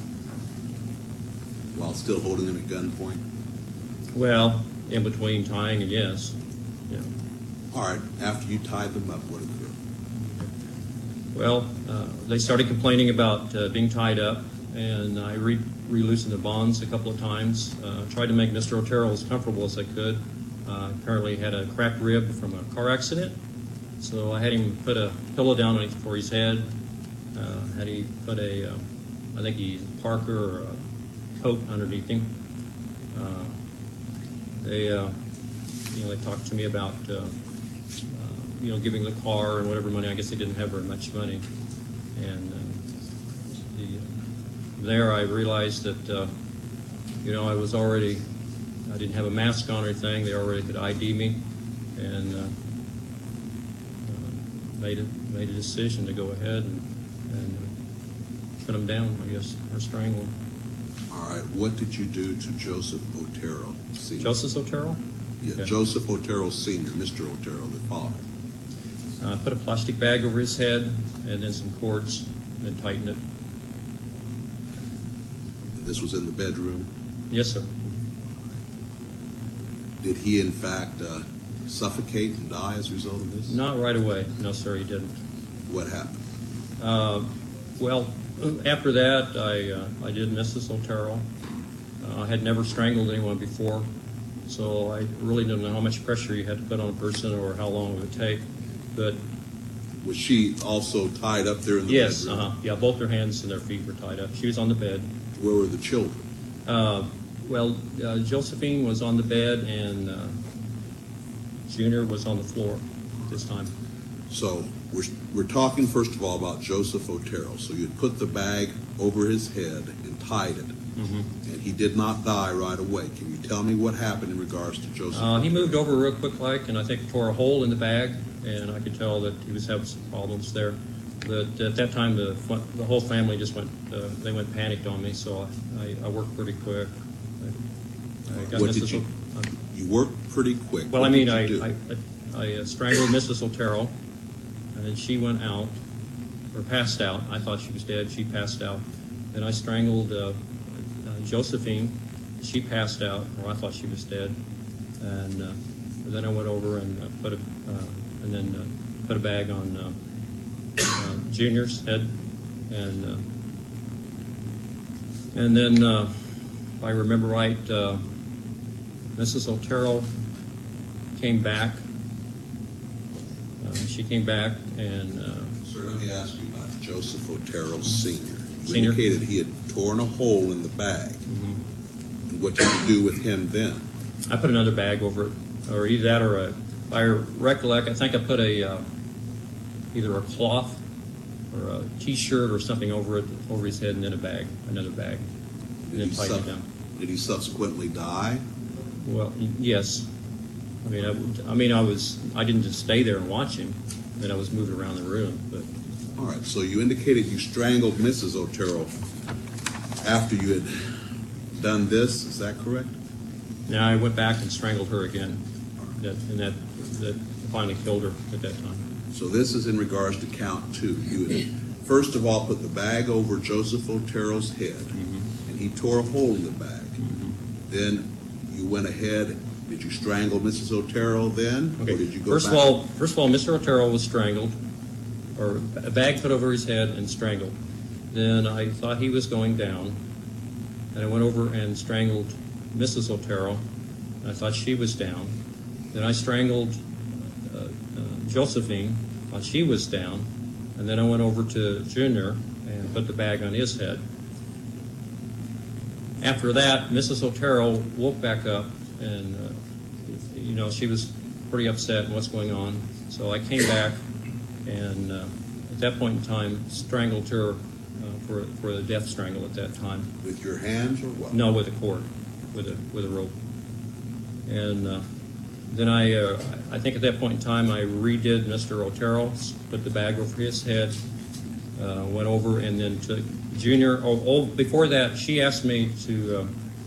While still holding him at gunpoint? Well, in between tying and yes. Yeah. All right, after you tied them up, what occurred? Well, they started complaining about being tied up, and I re-loosened the bonds a couple of times. Tried to make Mr. Otero as comfortable as I could. Apparently had a cracked rib from a car accident, so I had him put a pillow down for his head. Had he put I think he Parker or a coat underneath him. They talked to me about giving the car and whatever money. I guess they didn't have very much money, and there I realized that I didn't have a mask on or anything. They already could ID me, and made a decision to go ahead and put him down, I guess, or strangle him. All right, what did you do to Joseph Otero Sr.? Joseph Otero? Yeah, okay. Joseph Otero Sr., Mr. Otero, the father. I put a plastic bag over his head and then some cords and then tightened it. This was in the bedroom? Yes, sir. Did he, in fact, suffocate and die as a result of this? Not right away. No, sir, he didn't. What happened? Well, after that, I did Mrs. Otero. I had never strangled anyone before, so I really didn't know how much pressure you had to put on a person or how long it would take. But Was she also tied up there in the yes, bedroom? yeah, both her hands and their feet were tied up. She was on the bed. Where were the children? Josephine was on the bed, and Junior was on the floor this time. So we're talking, first of all, about Joseph Otero. So you had put the bag over his head and tied it, and he did not die right away. Can you tell me what happened in regards to Joseph? He moved over real quick like, and I think tore a hole in the bag, and I could tell that he was having some problems there. But at that time, the whole family just went panicked on me, so I worked pretty quick. I got What Mrs. did you? You worked pretty quick. Well, What I mean, did you do? I strangled Mrs. Otero, and then she went out, or passed out. I thought she was dead. She passed out. Then I strangled Josephine. She passed out, or I thought she was dead. And then I went over and put a bag on Junior's head, and then if I remember right, Mrs. Otero came back. She came back, and Sir, let me ask you about Joseph Otero Sr. You Senior. indicated he had torn a hole in the bag. And what did you do with him then? I put another bag over it, or either that or if I recollect, I think I put either a cloth or a T-shirt or something over his head, and then another bag, and then tighten it down. Did he subsequently die? Well, yes. I didn't just stay there and watch him. Then I was moving around the room. But All right, so you indicated you strangled Mrs. Otero after you had done this. Is that correct? now I went back and strangled her again, and that finally killed her at that time. So this is in regards to count 2. You had, first of all, put the bag over Joseph Otero's head, and he tore a hole in the bag. Then you went ahead. Did you strangle Mrs. Otero then, Okay. or did you go First back? of all, Mr. Otero was strangled, or a bag put over his head and strangled. Then I thought he was going down, and I went over and strangled Mrs. Otero. I thought she was down. Then I strangled Josephine. Thought she was down, and then I went over to Junior and put the bag on his head. After that, Mrs. Otero woke back up, and she was pretty upset in what's going on. So I came back, and at that point in time, strangled her for the death strangle at that time. With your hands or what? No, with a cord, with a rope. And then I think at that point in time, I redid Mr. Otero, put the bag over his head, went over and then took Junior. Before that, she asked me to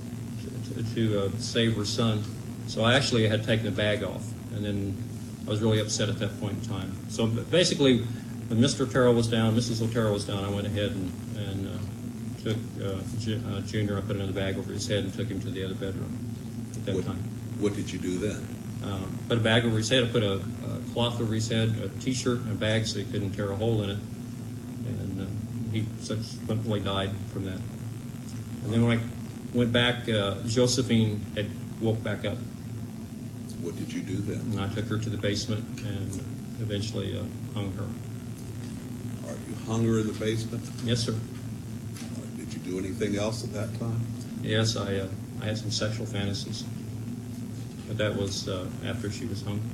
save her son. So I actually had taken the bag off, and then I was really upset at that point in time. So basically, when Mr. Otero was down, Mrs. Otero was down, I went ahead and took Junior. I put another bag over his head and took him to the other bedroom at that time. What did you do then? Put a bag over his head. I put a cloth over his head, a T-shirt, and a bag so he couldn't tear a hole in it. And he subsequently died from that. And then when I went back, Josephine had woke back up. What did you do then? And I took her to the basement and eventually hung her. All right, you hung her in the basement? Yes, sir. All right, did you do anything else at that time? Yes, I had some sexual fantasies. But that was after she was hung.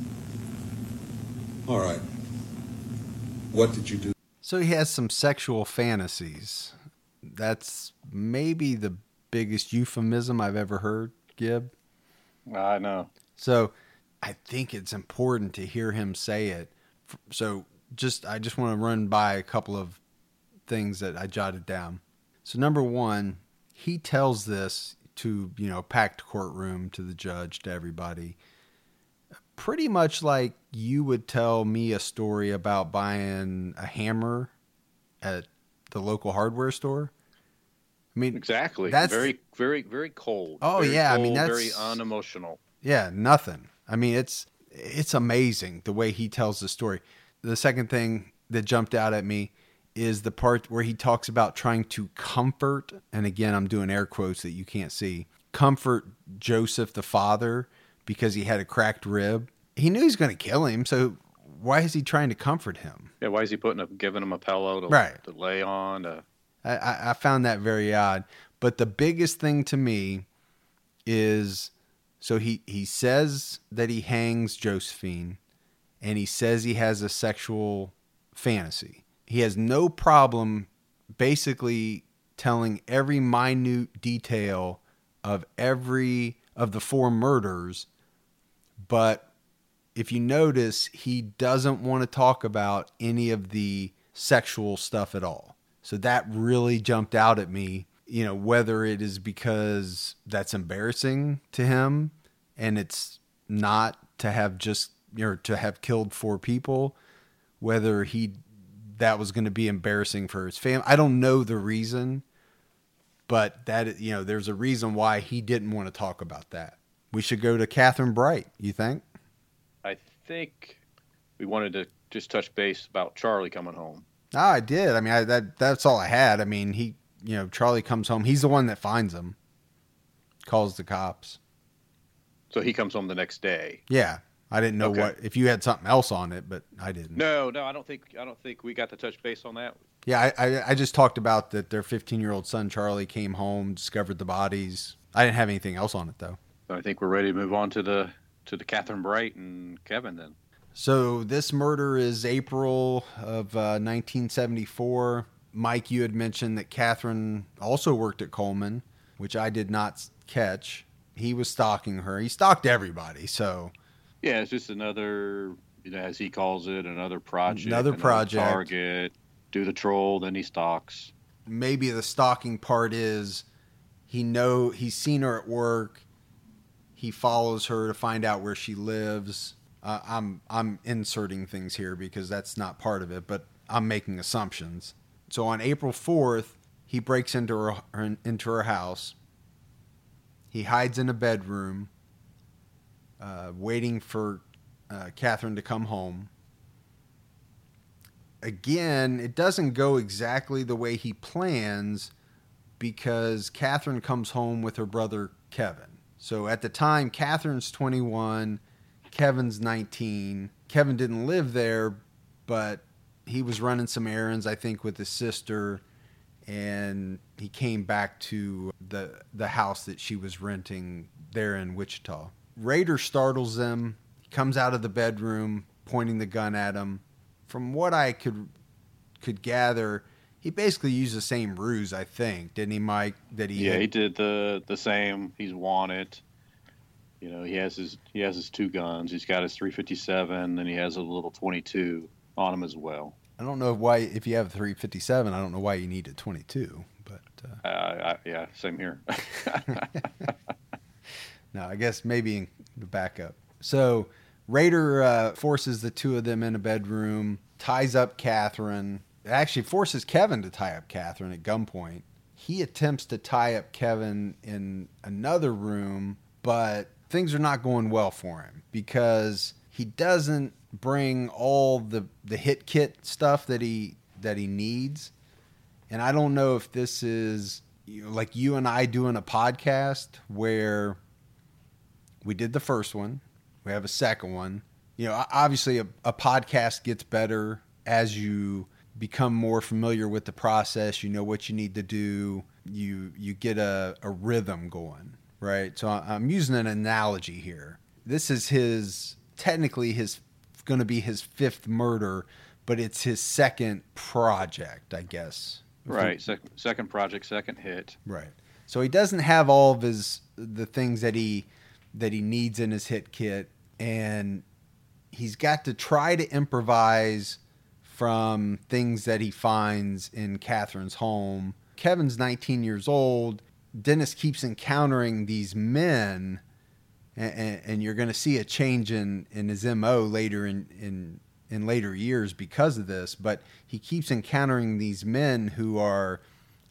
All right. What did you do? So he has some sexual fantasies. That's maybe the biggest euphemism I've ever heard, Gib. I know. So I think it's important to hear him say it. So I just want to run by a couple of things that I jotted down. So number one, he tells this to, packed courtroom, to the judge, to everybody, pretty much like you would tell me a story about buying a hammer at the local hardware store. I mean, exactly. That's very, very, very cold. Oh very yeah, cold, I mean that's very unemotional. Yeah, nothing. I mean, it's amazing the way he tells the story. The second thing that jumped out at me is the part where he talks about trying to comfort, and again, I'm doing air quotes that you can't see, comfort Joseph the father because he had a cracked rib. He knew he was going to kill him, so why is he trying to comfort him? Yeah, why is he giving him a pillow to lay on? I found that very odd. But the biggest thing to me is, so he says that he hangs Josephine, and he says he has a sexual fantasy. He has no problem basically telling every minute detail of every of the 4 murders, but if you notice, he doesn't want to talk about any of the sexual stuff at all. So that really jumped out at me, whether it is because that's embarrassing to him and it's not to have to have killed 4 people, whether that was going to be embarrassing for his family. I don't know the reason, but that, there's a reason why he didn't want to talk about that. We should go to Catherine Bright, you think? I think we wanted to just touch base about Charlie coming home. Oh, I did. I mean, that's all I had. I mean, Charlie comes home. He's the one that finds him, calls the cops. So he comes home the next day. Yeah. I didn't know if you had something else on it, but I didn't. No, I don't think we got to touch base on that. Yeah, I just talked about that their 15-year-old son, Charlie, came home, discovered the bodies. I didn't have anything else on it, though. I think we're ready to move on to the Catherine Bright and Kevin then. So this murder is April of 1974. Mike, you had mentioned that Catherine also worked at Coleman, which I did not catch. He was stalking her. He stalked everybody, so... Yeah, it's just another, as he calls it, another project. Another project. Target. Do the troll, then he stalks. Maybe the stalking part is he's seen her at work. He follows her to find out where she lives. I'm inserting things here because that's not part of it, but I'm making assumptions. So on April 4th, he breaks into her house. He hides in a bedroom, waiting for Catherine to come home. Again, it doesn't go exactly the way he plans because Catherine comes home with her brother Kevin. So at the time, Catherine's 21, Kevin's 19. Kevin didn't live there, but he was running some errands, I think, with his sister, and he came back to the house that she was renting there in Wichita. Rader startles them. He comes out of the bedroom, pointing the gun at him. From what I could gather, he basically used the same ruse, I think, didn't he, Mike? He did the same. He's wanted. He has his 2 guns. He's got his .357, and he has a little .22 on him as well. I don't know why, if you have a .357, I don't know why you need a .22, but yeah, same here. No, I guess maybe in the backup. So Rader forces the 2 of them in a bedroom, ties up Catherine. Actually forces Kevin to tie up Catherine at gunpoint. He attempts to tie up Kevin in another room, but things are not going well for him because he doesn't bring all the hit kit stuff that he needs. And I don't know if this is like you and I doing a podcast where we did the first one, we have a second one. Obviously a podcast gets better as you become more familiar with the process. You know what you need to do. You get a rhythm going, right? So I'm using an analogy here. This is technically going to be his 5th murder, but it's his second project, I guess. Right. Second project, second hit. Right. So he doesn't have all of the things that he needs in his hit kit, and he's got to try to improvise from things that he finds in Catherine's home. Kevin's 19 years old. Dennis keeps encountering these men, and you're going to see a change in his MO later in later years because of this, but he keeps encountering these men who are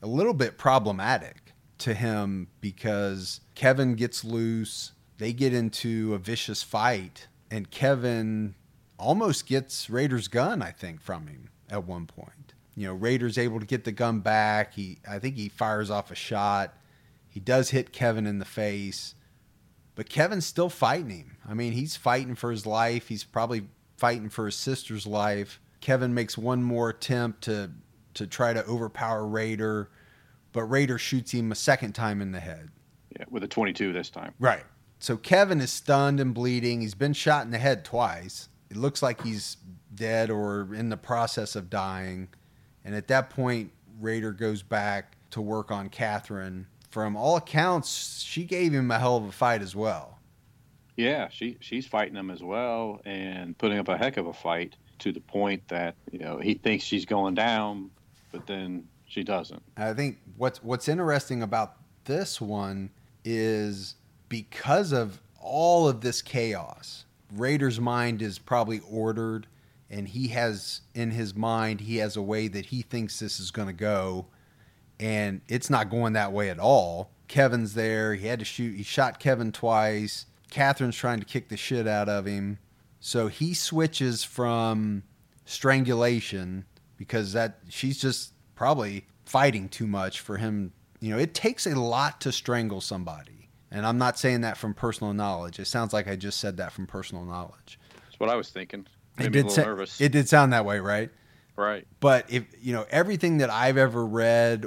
a little bit problematic to him because Kevin gets loose. They get into a vicious fight, and Kevin almost gets Rader's gun, I think, from him at one point. You know, Rader's able to get the gun back. I think he fires off a shot. He does hit Kevin in the face, but Kevin's still fighting him. I mean, he's fighting for his life. He's probably fighting for his sister's life. Kevin makes one more attempt to try to overpower Rader, but Rader shoots him a second time in the head. Yeah, with a 22 this time. Right. So Kevin is stunned and bleeding. He's been shot in the head twice. It looks like he's dead or in the process of dying. And at that point, Rader goes back to work on Catherine. From all accounts, she gave him a hell of a fight as well. Yeah, she's fighting him as well and putting up a heck of a fight to the point that, you know, he thinks she's going down, but then she doesn't. I think what's interesting about this one is because of all of this chaos, Rader's mind is probably ordered, and he has in his mind, he has a way that he thinks this is going to go, and it's not going that way at all. Kevin's there. He had to shoot. He shot Kevin twice. Catherine's trying to kick the shit out of him. So he switches from strangulation because she's just probably fighting too much for him. You know, it takes a lot to strangle somebody. And I'm not saying that from personal knowledge. It sounds like I just said that from personal knowledge. That's what I was thinking. Made me a little nervous. It did sound that way, right? Right. But if, you know, everything that I've ever read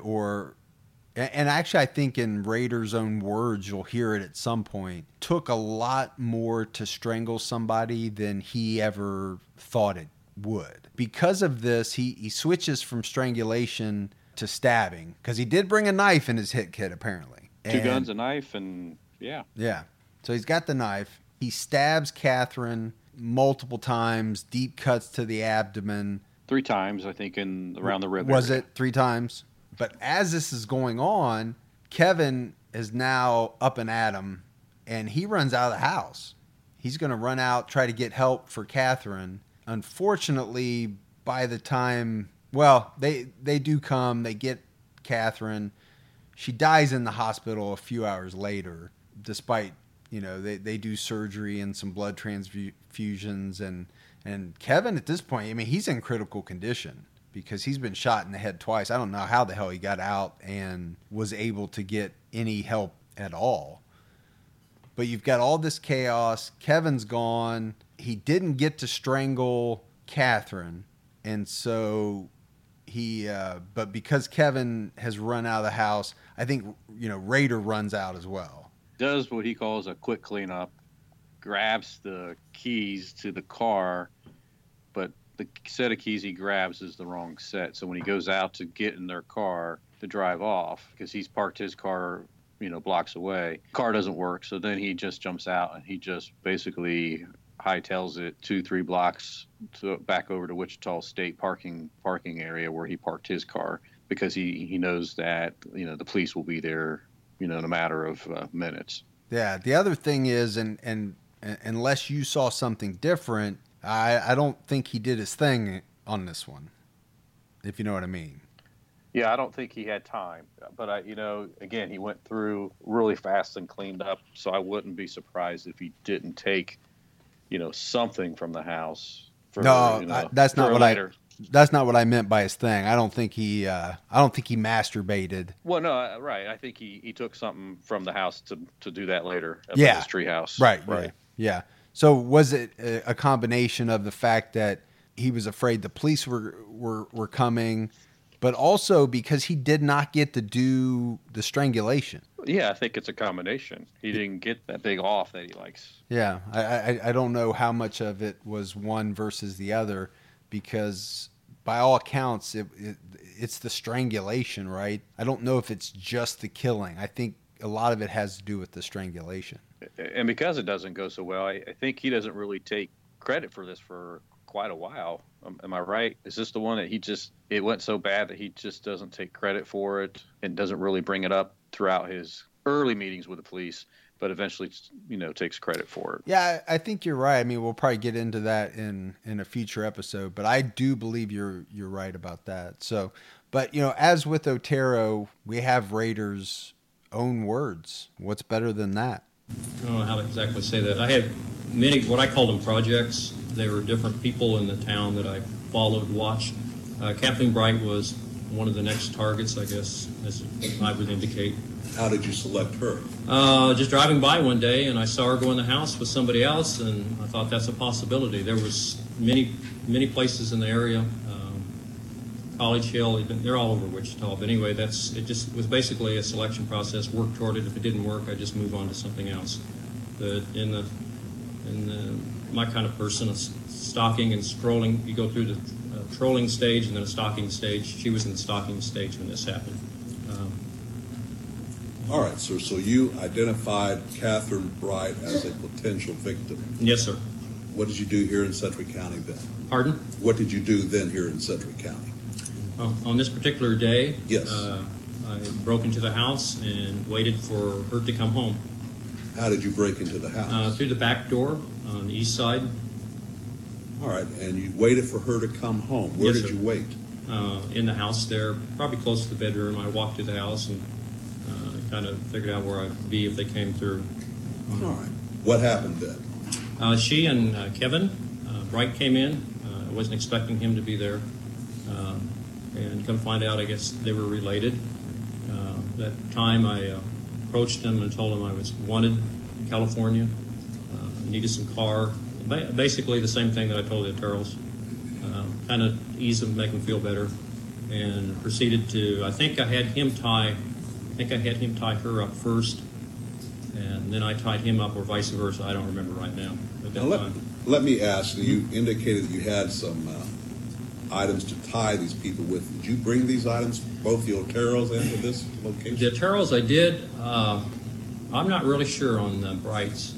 and actually I think in Rader's own words, you'll hear it at some point, took a lot more to strangle somebody than he ever thought it would. Because of this, he switches from strangulation to stabbing because he did bring a knife in his hit kit, apparently. Two guns, a knife, and yeah. Yeah. So he's got the knife. He stabs Catherine multiple times, deep cuts to the abdomen. 3 times, I think, around the rib. Was it 3 times? But as this is going on, Kevin is now up and at him, and he runs out of the house. He's going to run out, try to get help for Catherine. Unfortunately, by the time, well, they do come, they get Catherine. She dies in the hospital a few hours later, despite, you know, they do surgery and some blood transfusions. And Kevin, at this point, I mean, he's in critical condition because he's been shot in the head twice. I don't know how the hell he got out and was able to get any help at all. But you've got all this chaos. Kevin's gone. He didn't get to strangle Catherine. And so but because Kevin has run out of the house, I think, you know, Rader runs out as well. Does what he calls a quick cleanup, grabs the keys to the car, but the set of keys he grabs is the wrong set. So when he goes out to get in their car to drive off, because he's parked his car, you know, blocks away, car doesn't work. So then he just jumps out and he just basically hightails it 2-3 blocks back over to Wichita State parking area where he parked his car, because he knows that, you know, the police will be there, you know, in a matter of minutes. Yeah. The other thing is, and unless you saw something different, I don't think he did his thing on this one, if you know what I mean. Yeah, I don't think he had time. But, you know, again, he went through really fast and cleaned up, so I wouldn't be surprised if he didn't take, you know, something from the house. That's not what I meant by his thing. I don't think he masturbated. Well, no, right. I think he took something from the house to do that later at his treehouse. Right. Yeah. So was it a combination of the fact that he was afraid the police were coming, but also because he did not get to do the strangulation? Yeah, I think it's a combination. He didn't get that big off that he likes. Yeah, I don't know how much of it was one versus the other, because by all accounts, it's the strangulation, right? I don't know if it's just the killing. I think a lot of it has to do with the strangulation. And because it doesn't go so well, I think he doesn't really take credit for this for quite a while. Am I right? Is this the one that it went so bad that he just doesn't take credit for it and doesn't really bring it up throughout his early meetings with the police, but eventually, you know, takes credit for it? Yeah, I think you're right. I mean, we'll probably get into that in a future episode, but I do believe you're right about that. So, But, as with Otero, we have Rader's own words. What's better than that? I don't know how to exactly say that. I had many, what I call them projects. They were different people in the town that I followed, watched. Kathleen Bright was one of the next targets, I guess, as I would indicate. How did you select her? Just driving by one day, and I saw her go in the house with somebody else, and I thought that's a possibility. There was many places in the area, College Hill, they're all over Wichita. But anyway, it just was basically a selection process. Work toward it. If it didn't work, I just move on to something else. But my kind of person, stalking and scrolling, you go through the trolling stage and then a stalking stage. She was in the stalking stage when this happened. All right, sir. So you identified Catherine Bright as a potential victim. Yes, sir. What did you do here in Sedgwick County then? Pardon? What did you do then here in Sedgwick County? On this particular day, yes. I broke into the house and waited for her to come home. How did you break into the house? Through the back door on the east side. All right, and you waited for her to come home. Where Yes, did sir. you wait? In the house there, probably close to the bedroom. I walked to the house and kind of figured out where I'd be if they came through. All right. What happened then? She and Kevin Bright came in. I wasn't expecting him to be there. And come find out, I guess they were related. That time I approached him and told him I was wanted in California, needed some car. Basically the same thing that I told the Oteros. Kind of ease them, make them feel better. And proceeded to, I think I had him tie her up first. And then I tied him up, or vice versa. I don't remember right now. Let me ask, you indicated that you had some items to tie these people with. Did you bring these items, both the Oteros and to this location? The Oteros I did. I'm not really sure on the Brights.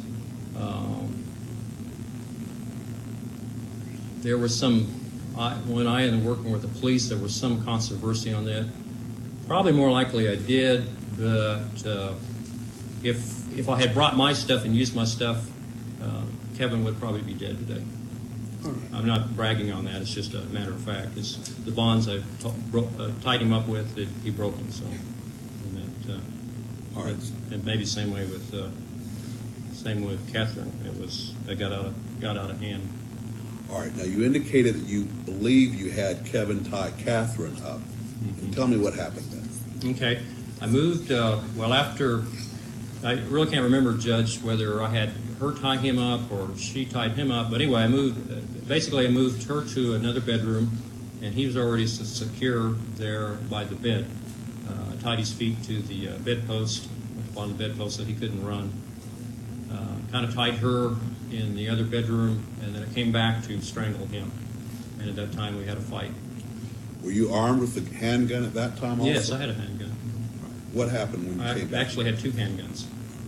There was some, when I ended working with the police, there was some controversy on that. Probably more likely I did, but if I had brought my stuff and used my stuff, Kevin would probably be dead today. Right. I'm not bragging on that. It's just a matter of fact. It's the bonds I tied him up with that he broke them. So, all right. And maybe same way with Catherine. It got out of hand. All right. Now you indicated that you believe you had Kevin tie Catherine up. Mm-hmm. Tell me what happened then. Okay. I moved. After I really can't remember, Judge, whether I had her tie him up or she tied him up. But anyway, I moved her to another bedroom, and he was already secure there by the bed. I tied his feet to the bedpost, on the bedpost, so he couldn't run. Kind of tied her in the other bedroom, and then I came back to strangle him. And at that time, we had a fight. Were you armed with a handgun at that time also? Yes, I had a handgun. What happened when you came back? I actually had two handguns.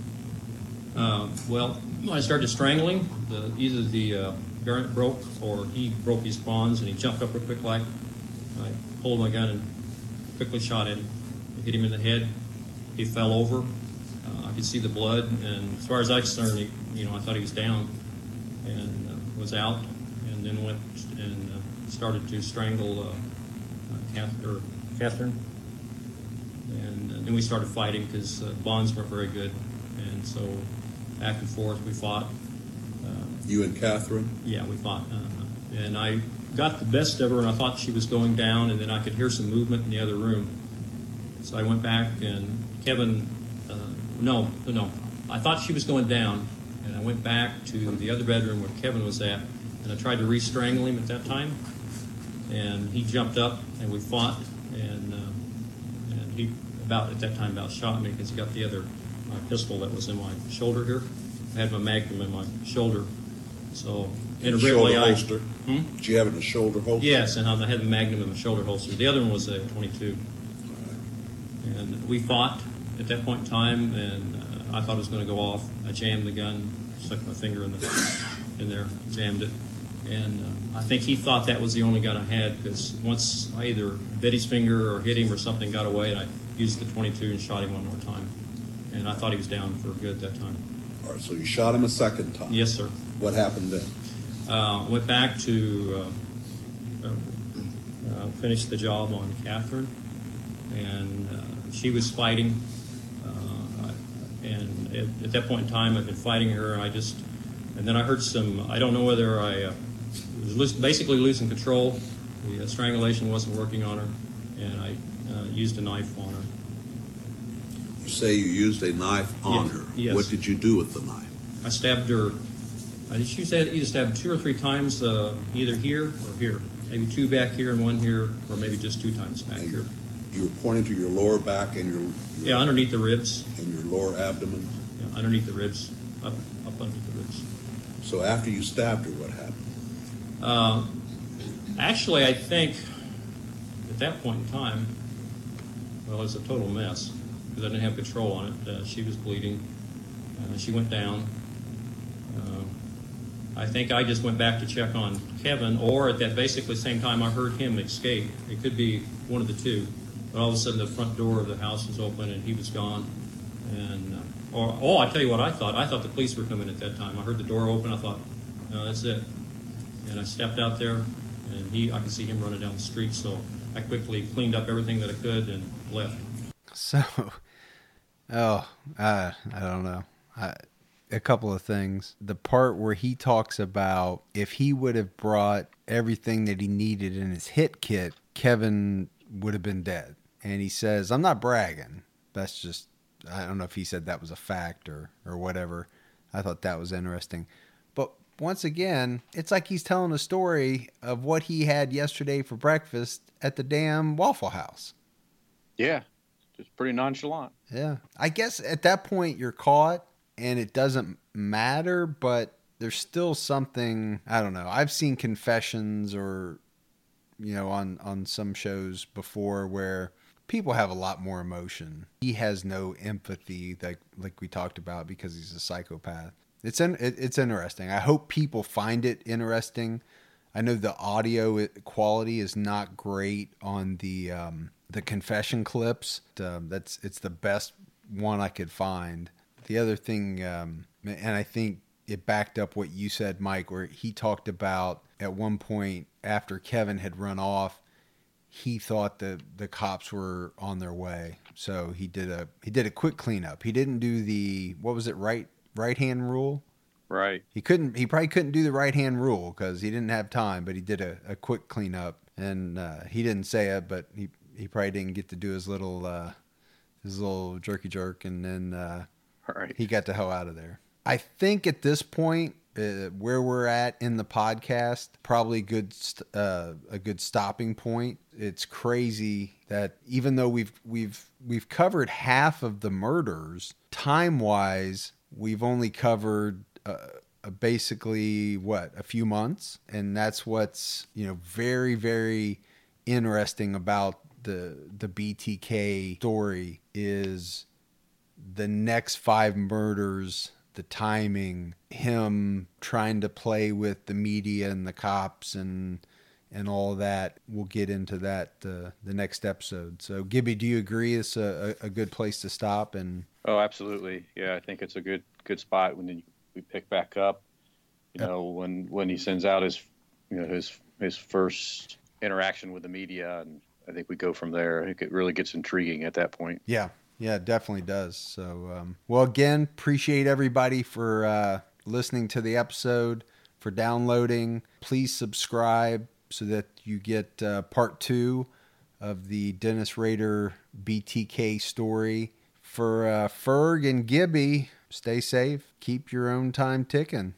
When I started strangling, either the garnet broke or he broke his bonds and he jumped up real quick like. I pulled my gun and quickly shot at him. I hit him in the head. He fell over. I could see the blood, and as far as I was concerned, I thought he was down and was out, and then went and started to strangle Catherine. And then we started fighting because bonds weren't very good, and so back and forth we fought. You and Catherine? Yeah, we fought. And I got the best of her, and I thought she was going down, and then I could hear some movement in the other room. So I went back, and Kevin, no, I thought she was going down, and I went back to the other bedroom where Kevin was at, and I tried to re-strangle him at that time, and he jumped up, and we fought, and he at that time shot me because he got the other pistol that was in my shoulder here. I had my Magnum in my shoulder. So in a shoulder holster? Hmm? Did you have it in a shoulder holster? Yes, and I had the Magnum in my shoulder holster. The other one was a .22. And we fought at that point in time, and I thought it was going to go off. I jammed the gun, stuck my finger in there, jammed it. And I think he thought that was the only gun I had, because once I either bit his finger or hit him or something got away, and I used the .22 and shot him one more time. And I thought he was down for good that time. All right, so you shot him a second time? Yes, sir. What happened then? Went back to finished the job on Catherine, and she was fighting. And at that point in time, I've been fighting her, and then I heard I don't know whether I was basically losing control. The strangulation wasn't working on her, and I used a knife on her. You say you used a knife on her. Yes. What did you do with the knife? I stabbed her. She said either stabbed 2 or 3 times, either here or here. Maybe 2 back here and 1 here, or maybe just 2 times back here. You were pointing to your lower back and your Underneath the ribs. and your lower abdomen. Yeah, underneath the ribs, up underneath the ribs. So after you stabbed her, what happened? Actually, I think at that point in time, well, it was a total mess because I didn't have control on it. She was bleeding. She went down. I think I just went back to check on Kevin, or at that basically same time I heard him escape. It could be one of the two. But all of a sudden the front door of the house was open and he was gone. And I tell you what I thought. I thought the police were coming at that time. I heard the door open. I thought, no, that's it. And I stepped out there, and I could see him running down the street. So I quickly cleaned up everything that I could and left. So, I don't know. A couple of things. The part where he talks about if he would have brought everything that he needed in his hit kit, Kevin would have been dead. And he says, I'm not bragging. That's just, I don't know if he said that was a fact or whatever. I thought that was interesting. But once again, it's like he's telling a story of what he had yesterday for breakfast at the damn Waffle House. Yeah, just pretty nonchalant. Yeah. I guess at that point you're caught and it doesn't matter, but there's still something, I don't know. I've seen confessions or, on some shows before where people have a lot more emotion. He has no empathy like we talked about because he's a psychopath. It's interesting. I hope people find it interesting. I know the audio quality is not great on the confession clips. It's the best one I could find. The other thing, and I think it backed up what you said, Mike, where he talked about at one point after Kevin had run off, he thought that the cops were on their way. So he did a quick cleanup. He didn't do what was it, right hand rule? Right. He probably couldn't do the right hand rule because he didn't have time, but he did a quick cleanup. And he didn't say it, but he probably didn't get to do his little jerky jerk, and then right. He got the hell out of there. I think at this point, where we're at in the podcast, probably a good stopping point. It's crazy that even though we've covered half of the murders, time-wise, we've only covered basically a few months, and that's what's very, very interesting about the BTK story is the next 5 murders, the timing, him trying to play with the media and the cops and all that. We'll get into that the next episode. So, Gibby, do you agree it's a good place to stop? And oh, absolutely. Yeah, I think it's a good spot when we pick back up. When he sends out his first interaction with the media, and I think we go from there. I think it really gets intriguing at that point. Yeah. Yeah, it definitely does. So, well, again, appreciate everybody for listening to the episode, for downloading. Please subscribe so that you get part 2 of the Dennis Rader BTK story. For Ferg and Gibby, stay safe. Keep your own time ticking.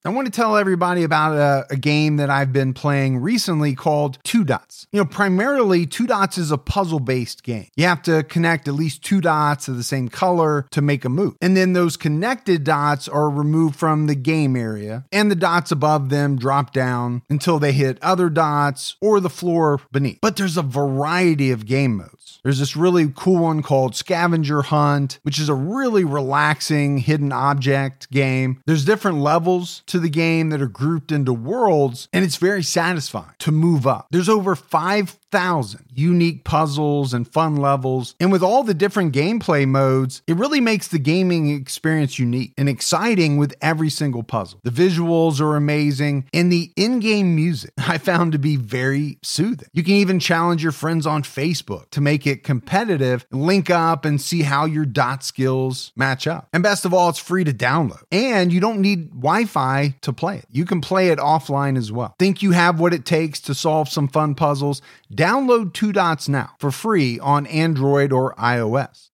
I want to tell everybody about a game that I've been playing recently called Two Dots. Primarily Two Dots is a puzzle-based game. You have to connect at least two dots of the same color to make a move. And then those connected dots are removed from the game area, and the dots above them drop down until they hit other dots or the floor beneath. But there's a variety of game modes. There's this really cool one called Scavenger Hunt, which is a really relaxing hidden object game. There's different levels to the game that are grouped into worlds, and it's very satisfying to move up. There's over 5,000 unique puzzles and fun levels, and with all the different gameplay modes, it really makes the gaming experience unique and exciting with every single puzzle. The visuals are amazing, and the in-game music I found to be very soothing. You can even challenge your friends on Facebook to make it competitive, link up and see how your dot skills match up. And best of all, it's free to download, and you don't need Wi-Fi to play it. You can play it offline as well. Think you have what it takes to solve some fun puzzles? Download Two Dots now for free on Android or iOS.